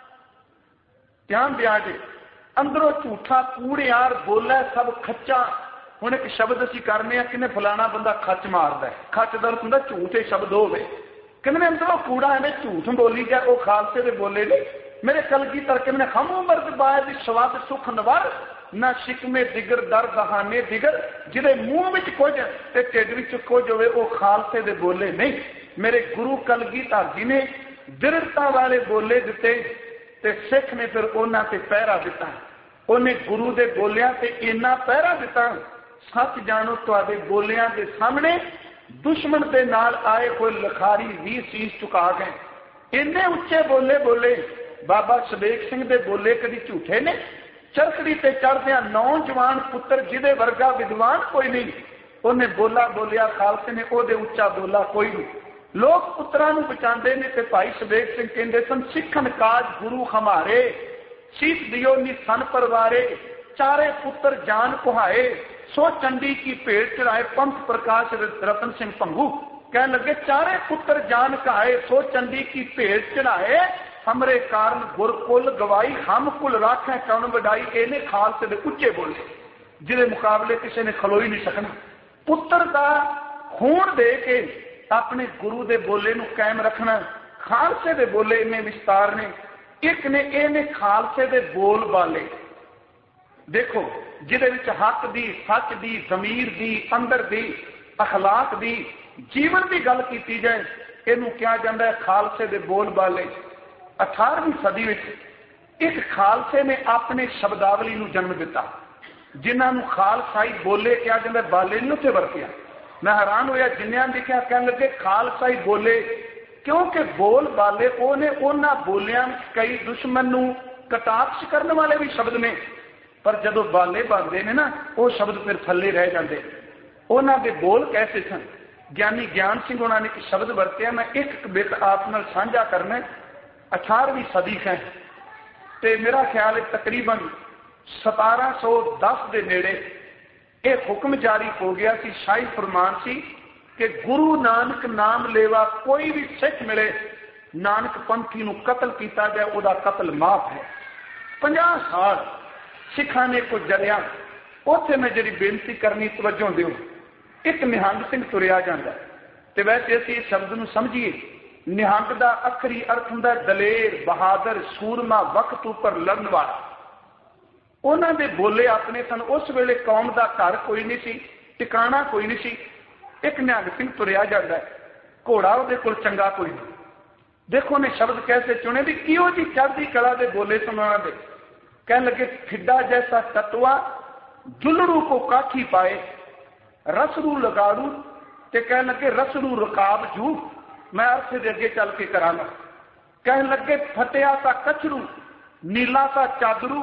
ध्यान दिया जे अंदरों झूठा कूड़ियार बोले सब खच्चा। हुण एक शब्द असीं करने कि फलाना बंदा खच मारदा है, खच दा अर्थ हुंदा झूठे शब्द होवे, कहने अंदरों कूड़ा है झूठ बोली जाए, वो खालसे दे बोले ने। मेरे कलगी तरके मैंने हम मर्द बायद स्वाद सुख नवर, ना शिकमे दिगर दर दहाने दिगर। जिदे मुंह विच कुछ ते ढिड विच कुछ होवे वो खालसे दे बोले नहीं। मेरे गुरु कलगी जी ने दृढ़ता वाले बोले दिते ते सिख ने फिर उन्हां ते पहरा दिता। उन्हें गुरु दे बोलियां ते इन्ना पहरा दिता, सच जानो तुहाडे बोलियां दे सामने दुश्मन दे नाल आए हुए लखारी भी सीस झुका गए। इन्ने उच्चे बोले बोले बाबा सदेक सिंह दे बोले कदी झूठे ने। चरखड़ी ते चढ़दे नौजवान पुत्र जिदे वर्गा विद्वान कोई नहीं, उन्हें बोला बोलिया खालसे ने ओदे उच्चा बोला कोई नहीं। लोग पुत्रां नूं बचांदे ने ते भाई सदेक सिंह कहंदे सन सिखन काज गुरु हमारे, शीत दियो निसन परवारे, चारे पुत्र जान कुहाए, सो चंडी की भेंट चढ़ाए पंथ प्रकाश रतन सिंह भंगू। कह लगे चारे पुत्र जान कहाए, सो चंडी की भेंट चढ़ाए, हमरे कारण गुरकुल गवाई, हम कुल राखें कौन वडाई। इन्हें खालसे दे उच्चे बोले जिदे मुकाबले किसी ने खलो ही नहीं सकना। पुत्र का खून दे के अपने गुरु दे बोले नूं कायम रखना, खालसे दे बोले इन्हें विस्तार ने। एक ने इन्हें खालसे दे बोल वाले देखो जिदे विच हक दी, सच दी, जमीर दी, अंदर दी, अखलाक दी, जीवन की गल की जाए, इनू कहा जाता है खालसे दे बोल वाले। अठारहवीं सदी में एक खालसे ने अपने शब्दावली नूं जन्म दिता, जिन्होंने खालसाई बोले कहा जाता, बाले नहीं उत्थे वरतिया। मैं हैरान होया जिन्होंने लिखा कहने लगे खालसाई बोले, क्योंकि बोल वाले उन्हें उन्होंने बोलिया कई दुश्मन नूं कटाक्ष करने वाले भी शब्द ने, पर जदों बाले बनते ने ना वो शब्द फिर थले रह जाते। उन्होंने बोल कैसे सन। ज्ञानी ज्ञान सिंह उन्होंने एक शब्द वरत्या, मैं एक बिट आप नाल साझा करना। अठारहवीं सदी है ते मेरा ख्याल है तकरीबन सतारा सौ दस के नेड़े एक हुक्म जारी हो गया सी, शाही फरमान सी कि गुरु नानक नाम लेवा कोई भी सिख मिले नानक पंथी नूं कतल किया जाए, उहदा कतल माफ है। पचास साल सिखा ने कुछ जरिया उत्थे मैं जी बेनती करनी तवज्जो दिओ। एक निहंग सिंह तुरिया जाता ते वैसे असीं इस शब्द नूं समझिए, निहंग दा अखरी अर्थ हुंदा दलेर, बहादुर, सूरमा, वक्त उपर लड़न वाला। उन्हां दे बोले अपने सन, उस वेले कौम दा घर कोई नहीं सी, टिकाणा कोई नहीं सी। एक निहंग सिंह तुरिया जाता है, घोड़ा उहदे कोल चंगा कोई नहीं। देखो ने शब्द कैसे चुने भी किहो जी चढ़दी कला दे बोले सुनाना दे। कहने लगे फिड्डा जैसा तत्वा जुलड़ू को काठी पाए रसरू लगाड़ू ते कहने लगे रसरू रकाब जू। मैं अर्थ दे अगे चल के करांगा। कहने लगे फटिया सा कछड़ू नीला सा चादरू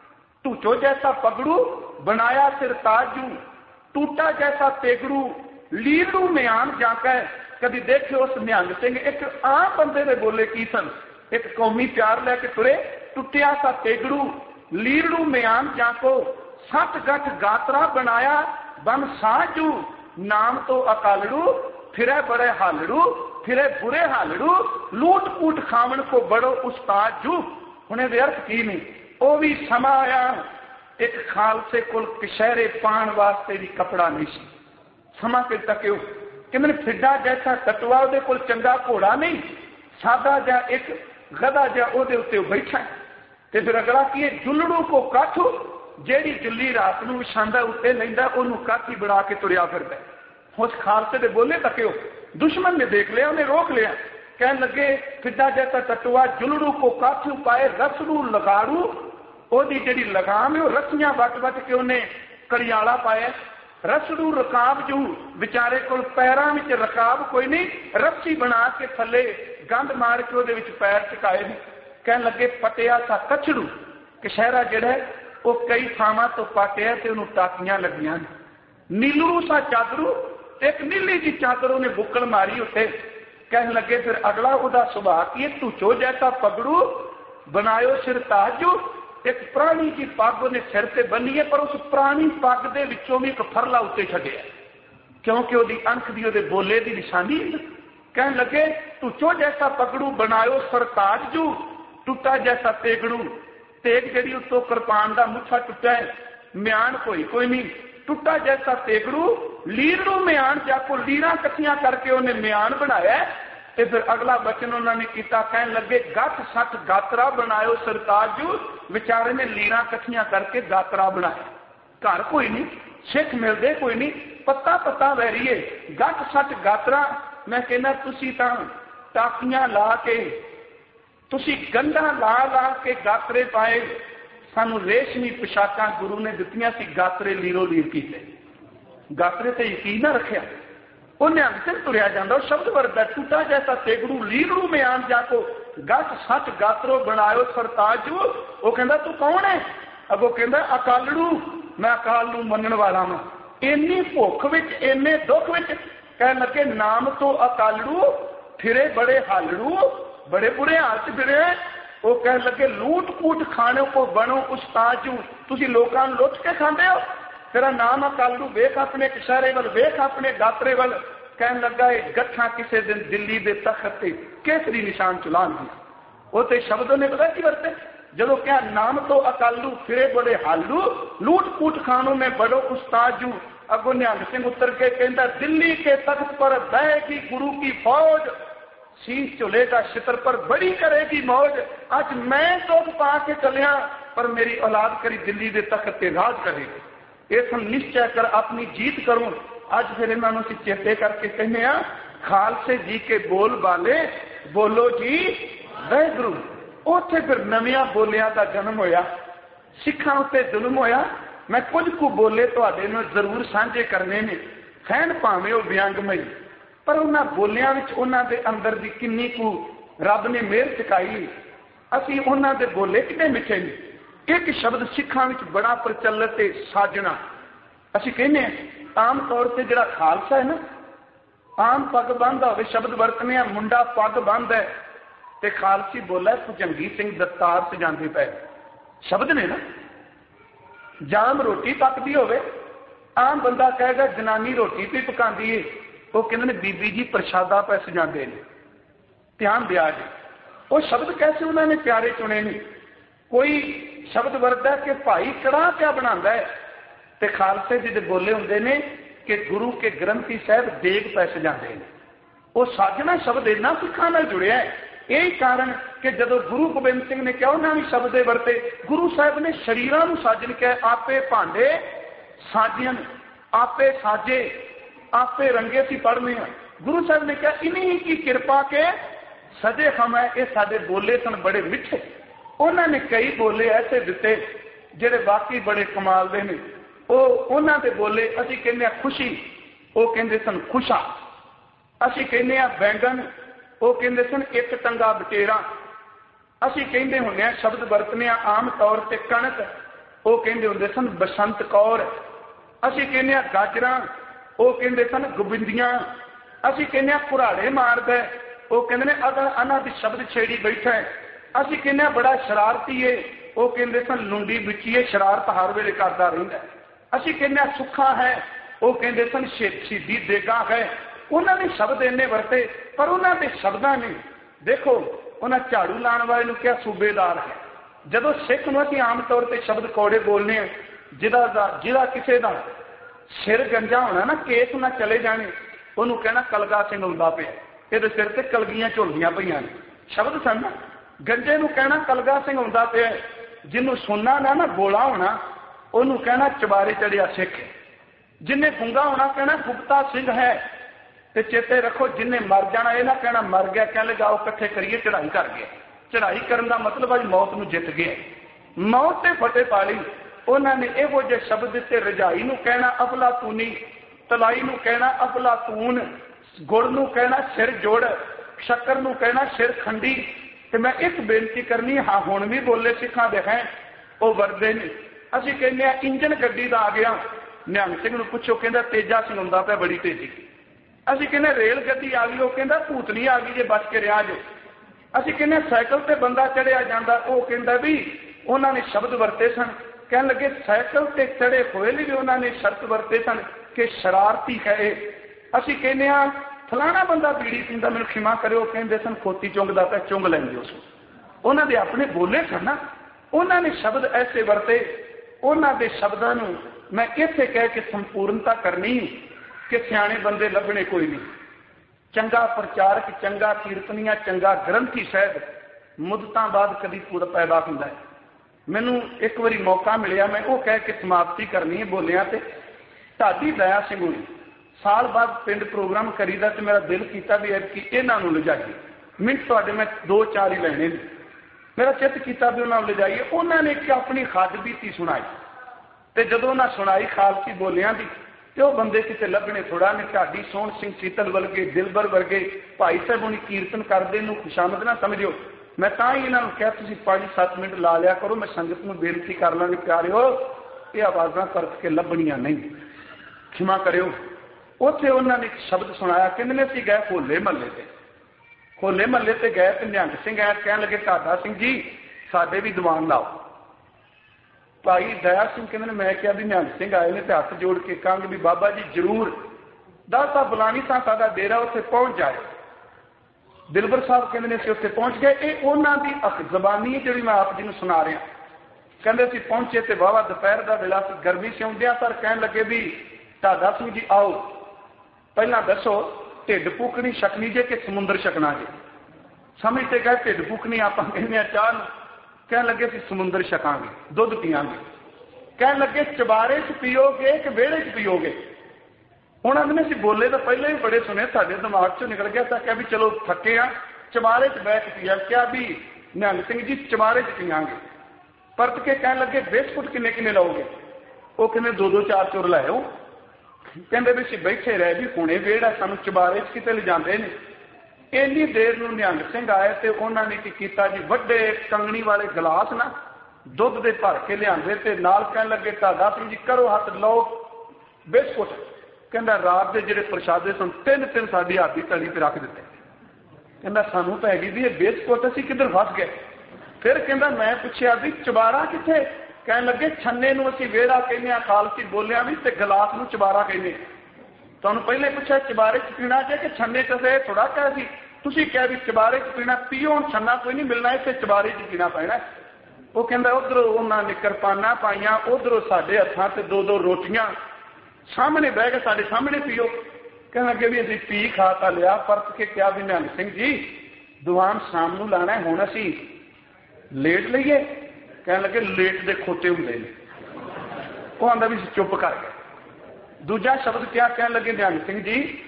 टूचो जैसा पगड़ू बनाया सिर ताजू टूटा जैसा तेगड़ू लीलू म्यान जाके। कभी देखे उस निहंग सिंह एक आम बंदे दे बोले की सन। एक कौमी प्यार लैके तुरे टुटिया सा तेगड़ू लीलू म्यान जाको सट गठ गात्रा बनाया बन साजू नाम तो अकालड़ू फिरे बड़े हालड़ू फिरे बुरे हालड़ू लूट पूट खावन को बड़ो उस्ताद जू। उन्हें दे अर्थ की नहीं वो भी समा आया एक खालसे कोल कशहरे पान वास्ते भी कपड़ा नहीं सी। समा के तक कहते फिड्डा जैसा कटवा उहदे कोल चंगा घोड़ा नहीं सादा जा एक गधा जा उहदे उत्ते बैठा ते फिर अगला की जुलड़ू को काठू जेड़ी जुल्ली रात नूं विछांदा उत्ते लैंदा ओनूं काठी बना के तुरिया फिरदा। उस खालसे दे बोले तकियो दुश्मन ने देख लिया उन्हें रोक लिया। कहने लगे फिड्डा जैसा कटवा जुलड़ू को काठू पाए रसड़ू लगाड़ू ओदी जेड़ी लगाम है रस्सियां वट वट के उन्हें कड़ियाला पाया रसड़ू रकाब जू बेचारे को पैरों में रकाब कोई नहीं रस्सी बना के थले गंद मार के ओदे विच पैर टिकाए ने। कहने लगे पटिया सा कछड़ू कशहरा जिहड़ा है वो कई थावां तो पाटिया ते उहनूं टाकियां लगियां ने। नीलू सा चादरू एक नीली जी चादर उन्हें बुक्कल मारी उत्ते। कहने लगे फिर अगला उहदा सुभाव की टूचो जैसा पगड़ू बनायो सिर ताजू एक पुरानी जी पग उन्हें सिर से बनी है पर उस पुरानी पग दे विचों भी एक फरला उत्ते छड्डिया क्योंकि उहदी अंख दी उहदे बोले दी निशानी। कहने लगे टूचो जैसा पगड़ू बनायो सरताज जू टूटा जैसा तेगड़ू तेग जिहड़ी उत्तों कृपान दा मुठा टुटा है म्यान कोई कोई नहीं टूटा जैसा तेगड़ू लीरू म्यान जाको लीरा कट्ठियां करके उन्हें म्यान बनाया। ते फिर अगला वचन उन्होंने किया कहने लगे गठ सठ गात्रा बनायो सरताजू विचारे ने लीरा कट्ठियां करके गात्रा बनाया। घर कोई नहीं सिख मिलते कोई नहीं पत्ता पत्ता वैरीए गठ सठ गात्रा। मैं कहना तुसी तां टाकियां ला के तुसी गंढा ला ला के गात्रे पाए सानू रेशमी पोशाकां गुरु ने दित्तियां सी गात्रे लीरो लीर कीते गात्रे ते यकीन ना रखिया उन्हें अंतर तुरिया जाता शब्द वर्दा टूटा जैसा तेगड़ू लीरू में आन जाको गठ सच गात्रो बनायो सरताजू। वो कहता तू कौन है अगो कहता अकालड़ू मैं अकाल नूं मनण वाला हां। इन्नी भुख विच इन्ने दुख विच कहने लगे नाम तो अकालड़ू फिरे बड़े हालड़ू बड़े बुरे हाल च फिरे। वो कहने लगे लूट पूट खाने को बनो उस्ताजू तुसी लोकां नूं लुट के खांदे हो। तेरा नाम अकालू वेख अपने कशहरे वाल वेख अपने गात्रे वाल। कहने लगा गठा किसी दिन दिल्ली के तखत से केसरी निशान चुलान दिया। वो तो शब्दों ने पता की वरते जदों क्या नाम तो अकालू फिरे बड़े हालू लूट पूट खानों में बड़ो उस्ताजू। अगो निहंग सिंह उतर के कहता दिल्ली के तख्त पर बहेगी गुरु की फौज शीश चुलेगा शितर पर बड़ी करेगी मौज। आज मैं दुख पा के चलिया पर मेरी औलाद करी दिल्ली के तख्त से राज करेगी। इस निश्चय कर अपनी जीत करूं। अज फिर इन्हों चेते करके कहने खालसे जी के बोल बाले बोलो जी वाहिगुरू। उथे फिर नविया बोलियां का जन्म होया सिखां उत्ते जुल्म होया। मैं कुछ कु बोले तुहाडे नाल जरूर साझे करने ने खैन भावें वो व्यंगमई पर उन्होंने बोलियां विच उन्हां दे अंदर दी किन्नी कु रब ने मेहर चुकाई। असीं उन्हां दे बोले कितने मिठे ने। एक शब्द सिखां विच बड़ा प्रचलित है साजना। असीं कहने आम तौर पर जिहड़ा खालसा है ना आम पग बंधा होवे शब्द वरतने मुंडा पग बंध है ते खालसी बोला भुजंगी सिंह दस्तार सजांदे पए शब्द ने ना। जाम रोटी पकदी होवे आम बंदा कहेगा जनानी रोटी भी पकांदी है वो कहंदे ने बीबी जी प्रशादा पै सजांदे ने। ध्यान दिया जी वो शब्द कैसे उन्होंने प्यारे चुने ने। कोई शब्द वरदा कि भाई कड़ा क्या बनाता है तो खालसे जी दे बोले होंगे ने कि गुरु के ग्रंथी साहब देग पै सजाते हैं। वो साजना शब्द इन्ना सिखां नाल जुड़िया है। यही कारण कि जदों गुरु गोबिंद सिंह ने कहा उन्होंने भी शब्द वरते गुरु साहब ने शरीरां नूं साजन के आपे भांडे साजन आपे साजे आपे रंगे सी पढ़ने गुरु साहब ने कहा इन्हीं की कृपा के सजे हम है। ये साडे बोले सन बड़े मिठे, उन्होंने कई बोले ऐसे दिते जेडे वाकई बड़े कमाल दे ने। उन्होंने बोले असी कहने खुशी, वो कहते सन खुशा। असी कहने बैंगन, वो कहते सन एक टंगा बटेरा। असी कहते होंगे शब्द वरतने आम तौर पर कणक, वो कहते होंगे सन बसंत कौर। असी कहने गाजर, वो कहते सन गोबिंदियां। असी कहने कुराड़े मारद, वो कहते अगर अनादि शब्द छेड़ी बैठा है। असी कहने बड़ा शरारती है, वो कहते सन लुंडी बिछीए शरारत हर वेले करता रहिंदा। असी कहने सुखा है, वो कहते सन शहीदी देगा है। उन्होंने शब्द इन्ने वरते, पर उन्होंने शब्दों ने देखो उन्हें झाड़ू लाने वाले क्या सूबेदार है। जदों सिख नूं असीं आम तौर पर शब्द कौड़े बोलने, जिदा जिदा किसी का सिर गंजा होना ना, केस ना चले जाने, उन्होंने कहना कलगा सिंह आउंदा पिया, ये सिर ते कलगियां झुलदियां पईयां ने। शब्द सन ना, गंजे नूं कहना कलगा सिंह आउंदा पिया, जिन्हों सुनना ना ना बोला होना उन्होंने कहना चबारे चढ़िया सिख है। जिन्हें गुंगा होना कहना गुप्ता सिंह है। तो चेते रखो जिन्हें मर जाना यह ना कहना मर गया, कह लगा आओ कट्ठे करिए चढ़ाई कर गया। चढ़ाई करने का मतलब अज मौत नूं जित गया, मौत से फतेह पा ली। उन्होंने यहो जे शब्द दिते, रजाई नूं कहना अफलातूनी, तलाई नूं कहना अफलातून, गुड़ नूं कहना सिर जोड़, शक्कर नूं कहना सिर खंडी। तो मैं एक बेनती करनी, हाँ हुण भी बोले सिखां दे हैं वो वरदे ने। असीं कहने इंजन गड्डी का आ गया, निहंग सिंह नूं पुछो कहंदा तेजा सिंह आउंदा पिया बड़ी तेजी। असीं कहने रेल गड्डी आ गई, वो कहंदा भूतनी आ गई जे बच के रहा जो। असीं कहने साइकिल ते बंदा चढ़िया जांदा, वो कहंदा भी उन्होंने शब्द वरते सन। कह लगे साइकिल ते चढ़े होए भी उन्होंने शर्त वरते सन कि शरारती है। असीं कहने फलाना बंदा बीड़ी पींदा, मैनूं खिमा करो, कहंदे सन खोती चुंगदा पिया, चुंग लैंदे उस। उन्होंने अपने बोले सन ना, उन्होंने शब्द ऐसे वरते। उन्होंने शब्दों नूं मैं इत्थे कह के संपूर्णता करनी कि सियाणे बंदे लभणे कोई नहीं। चंगा प्रचारक, चंगा कीर्तनिया, चंगा ग्रंथी शायद मुद्दतां बाद कभी पूरा पैदा हुंदा है। मैनू एक बारी मौका मिलिया, मैं वो कह के समाप्ति करनी है बोलिया। तो ढाडी दया सिंह होनी साल बाद पिंड प्रोग्राम करीदा, तो मेरा दिल किया भी कि इन्हां नूं लिजाइए। मिनट तुहाडे मैं दो चार ही लेने, मेरा चित किया भी उन्होंने लिजाइए। उन्होंने एक अपनी खज बीती सुनाई, तो जदों उन्हें सुनाई खालसी बोलियां की, तो वह बंदे कितने लभने थोड़ा ने। ढाडी सोहण सिंह सीतल वर्गे, दिलबर वर्गे भाई साहब उन्हें कीर्तन करते नूं खुशामद ना समझो। मैं तां ही इन्होंने कहा तुसीं पांच सत्त मिनट ला लिया करो, मैं संगत नूं बेनती कर लांगे प्यारिओ ये आवाज़ां करके लभणियां नहीं, क्षमा करिओ। उत्थे उन्होंने एक शब्द सुनाया, कहंदे असीं गए होले महल्ले ते। होले महल्ले ते गए तो निहंग सिंह आया, कह लगे ढाडा सिंह जी साडे भी दीवान लाओ। भाई दया सिंह कहते मैं क्या भी निहंग सिंह आए ने, हथ जोड़ के कहांगे भी बाबा जी जरूर दस बुलानी सा साडा डेरा उत्थे पहुंच जाए। दिलबर साहब कहते हैं उत्थे पहुंच गए। ये उन्होंने की जबानी है जी मैं आप जी सुना रहा। कहते असीं पहुंचे तो वाहवा दोपहर का वेला सी, गर्मी से आउंदियां पर कह लगे भी ढाडा सिंह जी आओ पहला दसो ढिड फूकनी छकनी जे कि समुंदर छकना जे। समझते गए ढिड फूकनी आप कहने चाह, कह लगे सी समुंदर छकांगे, दुध पीआंगे। कह लगे चबारे च पीओगे कि वेड़े च पीओगे। हुण अगले असीं बोले तो पहले ही बड़े सुने, साडे दिमाग चों निकल गया। तो क्या भी चलो थके हाँ चबारे च बैठ पिया, क्या भी निहंग सिंह जी चबारे च पीआंगे। परत के कह लगे बिस्कुट किन्ने किन्ने लाओगे, वो कहने दो दो चार चुर लाओ। कहते भी असीं बैठे रहे भी हुणे वेड़ा सानू चबारे च किते ले जांदे ने। इन्नी देर नूं निहंग सिंह आए तो उन्होंने की किया जी वड्डे कंगनी वाले गिलास ना दुध दे भर के लियादे ते नाल कहन लगे ढाडा सिंह जी करो हथ लो बिस्कुट। कहंदा रात के जिहड़े प्रशादे सन तीन तीन साडी हाथ की तली पर रख दिते। कहंदा सानू तो हैगी भी बिस्कुट असीं किधर फस गए। फिर कहंदा मैं पुछया भी चबारा किथे, कह लगे छन्ने नूं असीं वेड़ा कहने खालसी बोलिया भी ते गिलास नूं चबारा कहने। तुहानूं पहले पूछा चबारे च पीना चाहिए कि छन्ने च से थोड़ा कहा सी, तुसीं कहा भी चबारे च पीना, पीओ हुण छन्ना कोई नहीं मिलना, इत्थे चबारे च पीना पैना। वो कहंदा उधरों उन्होंने किरपाना पाइयां, उधरों साडे हत्थां ते दो दो रोटियां, सामने बह के साडे सामने पीओ। कहण लगे भी असीं पी खा ता लिया। परत के क्या भी निहंग सिंह जी दीवान शाम नूं लाना है, हुण असीं लेट लईए। कहण लगे लेट दे खोटे हुंदे ने। वो आंदा भी चुप कर गए। दूजा शब्द क्या कहन लगे निहंग सिंह जी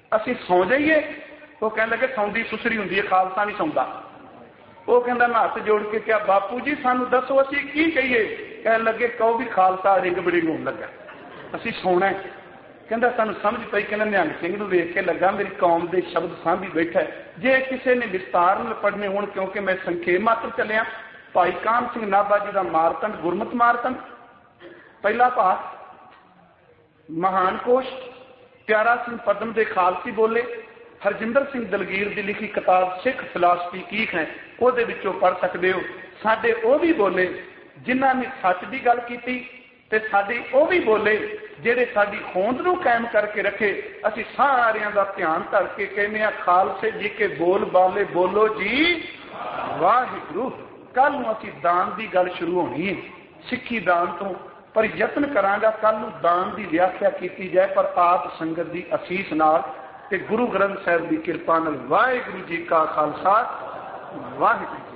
ਅਸੀਂ ਸੌਂ ਜਾਈਏ? ਉਹ ਕਹਿਣ ਲੱਗੇ ਸੌਂਦੀ ਸੁਸਰੀ ਹੁੰਦੀ ਹੈ, ਖਾਲਸਾ ਨਹੀਂ ਸੌਂਦਾ। ਉਹ ਕਹਿੰਦਾ ਮੈਂ ਹੱਥ ਜੋੜ ਕੇ ਕਿਹਾ ਬਾਪੂ ਜੀ ਸਾਨੂੰ ਦੱਸੋ ਅਸੀਂ ਕੀ ਕਹੀਏ? ਕਹਿਣ ਲੱਗੇ ਕਹੋ ਵੀ ਖਾਲਸਾ ਰਿੰਗ ਬੜਿੰਗ ਹੋਣ ਲੱਗਾ, ਅਸੀਂ ਸੌਣਾ। ਕਹਿੰਦਾ ਸਾਨੂੰ ਸਮਝ ਪਈ। ਕਹਿੰਦਾ ਨਿਹੰਗ ਸਿੰਘ ਨੂੰ ਵੇਖ ਕੇ ਲੱਗਾ ਮੇਰੀ ਕੌਮ ਦੇ ਸ਼ਬਦ ਸਾਂਭੀ ਬੈਠਾ। ਜੇ ਕਿਸੇ ਨੇ ਵਿਸਤਾਰ ਨਾਲ ਪੜ੍ਹਨੇ ਹੋਣ, ਕਿਉਂਕਿ ਮੈਂ ਸੰਖੇਪ ਮਾਤਰ ਚੱਲਿਆ, ਭਾਈ ਕਾਹਨ ਸਿੰਘ ਨਾਭਾ ਜੀ ਦਾ ਮਾਰਤੰਡ, ਗੁਰਮਤ ਮਾਰਤੰਡ ਪਹਿਲਾ ਭਾਗ, ਮਹਾਨ ਕੋਸ਼, ਪਿਆਰਾ ਸਿੰਘ ਪਦਮ ਦੇ ਖਾਲਸੀ ਬੋਲੇ, ਹਰਜਿੰਦਰ ਸਿੰਘ ਦਲਗੀਰ ਦੀ ਲਿਖੀ ਕਿਤਾਬ ਸਿੱਖ ਫਿਲਾਸਫੀ ਕੀ ਹੈ ਉਹਦੇ ਵਿੱਚੋਂ ਪੜ੍ਹ ਸਕਦੇ ਹੋ। ਸਾਡੇ ਉਹ ਵੀ ਬੋਲੇ ਜਿਨ੍ਹਾਂ ਨੇ ਸੱਚ ਦੀ ਗੱਲ ਕੀਤੀ, ਤੇ ਸਾਡੇ ਉਹ ਵੀ ਬੋਲੇ ਜਿਹੜੇ ਸਾਡੀ ਹੋਂਦ ਨੂੰ ਕਾਇਮ ਕਰਕੇ ਰੱਖੇ। ਅਸੀਂ ਸਾਰਿਆਂ ਦਾ ਧਿਆਨ ਧਰ ਕੇ ਕਹਿੰਦੇ ਹਾਂ ਖਾਲਸੇ ਜੀ ਕੇ ਬੋਲ ਬਾਲੇ ਬੋਲੋ ਜੀ ਵਾਹਿਗੁਰੂ। ਕੱਲ ਨੂੰ ਅਸੀਂ ਦਾਨ ਦੀ ਗੱਲ ਸ਼ੁਰੂ ਹੋਣੀ ਹੈ, ਸਿੱਖੀ ਦਾਨ ਤੋਂ, ਪਰ ਯਤਨ ਕਰਾਂਗਾ ਕੱਲ ਨੂੰ ਦਾਨ ਦੀ ਵਿਆਖਿਆ ਕੀਤੀ ਜਾਏ, ਪਰ ਆਪ ਸੰਗਤ ਦੀ ਅਸੀਸ ਨਾਲ ਤੇ ਗੁਰੂ ਗ੍ਰੰਥ ਸਾਹਿਬ ਦੀ ਕਿਰਪਾ ਨਾਲ। ਵਾਹਿਗੁਰੂ ਜੀ ਕਾ ਖਾਲਸਾ, ਵਾਹਿਗੁਰੂ।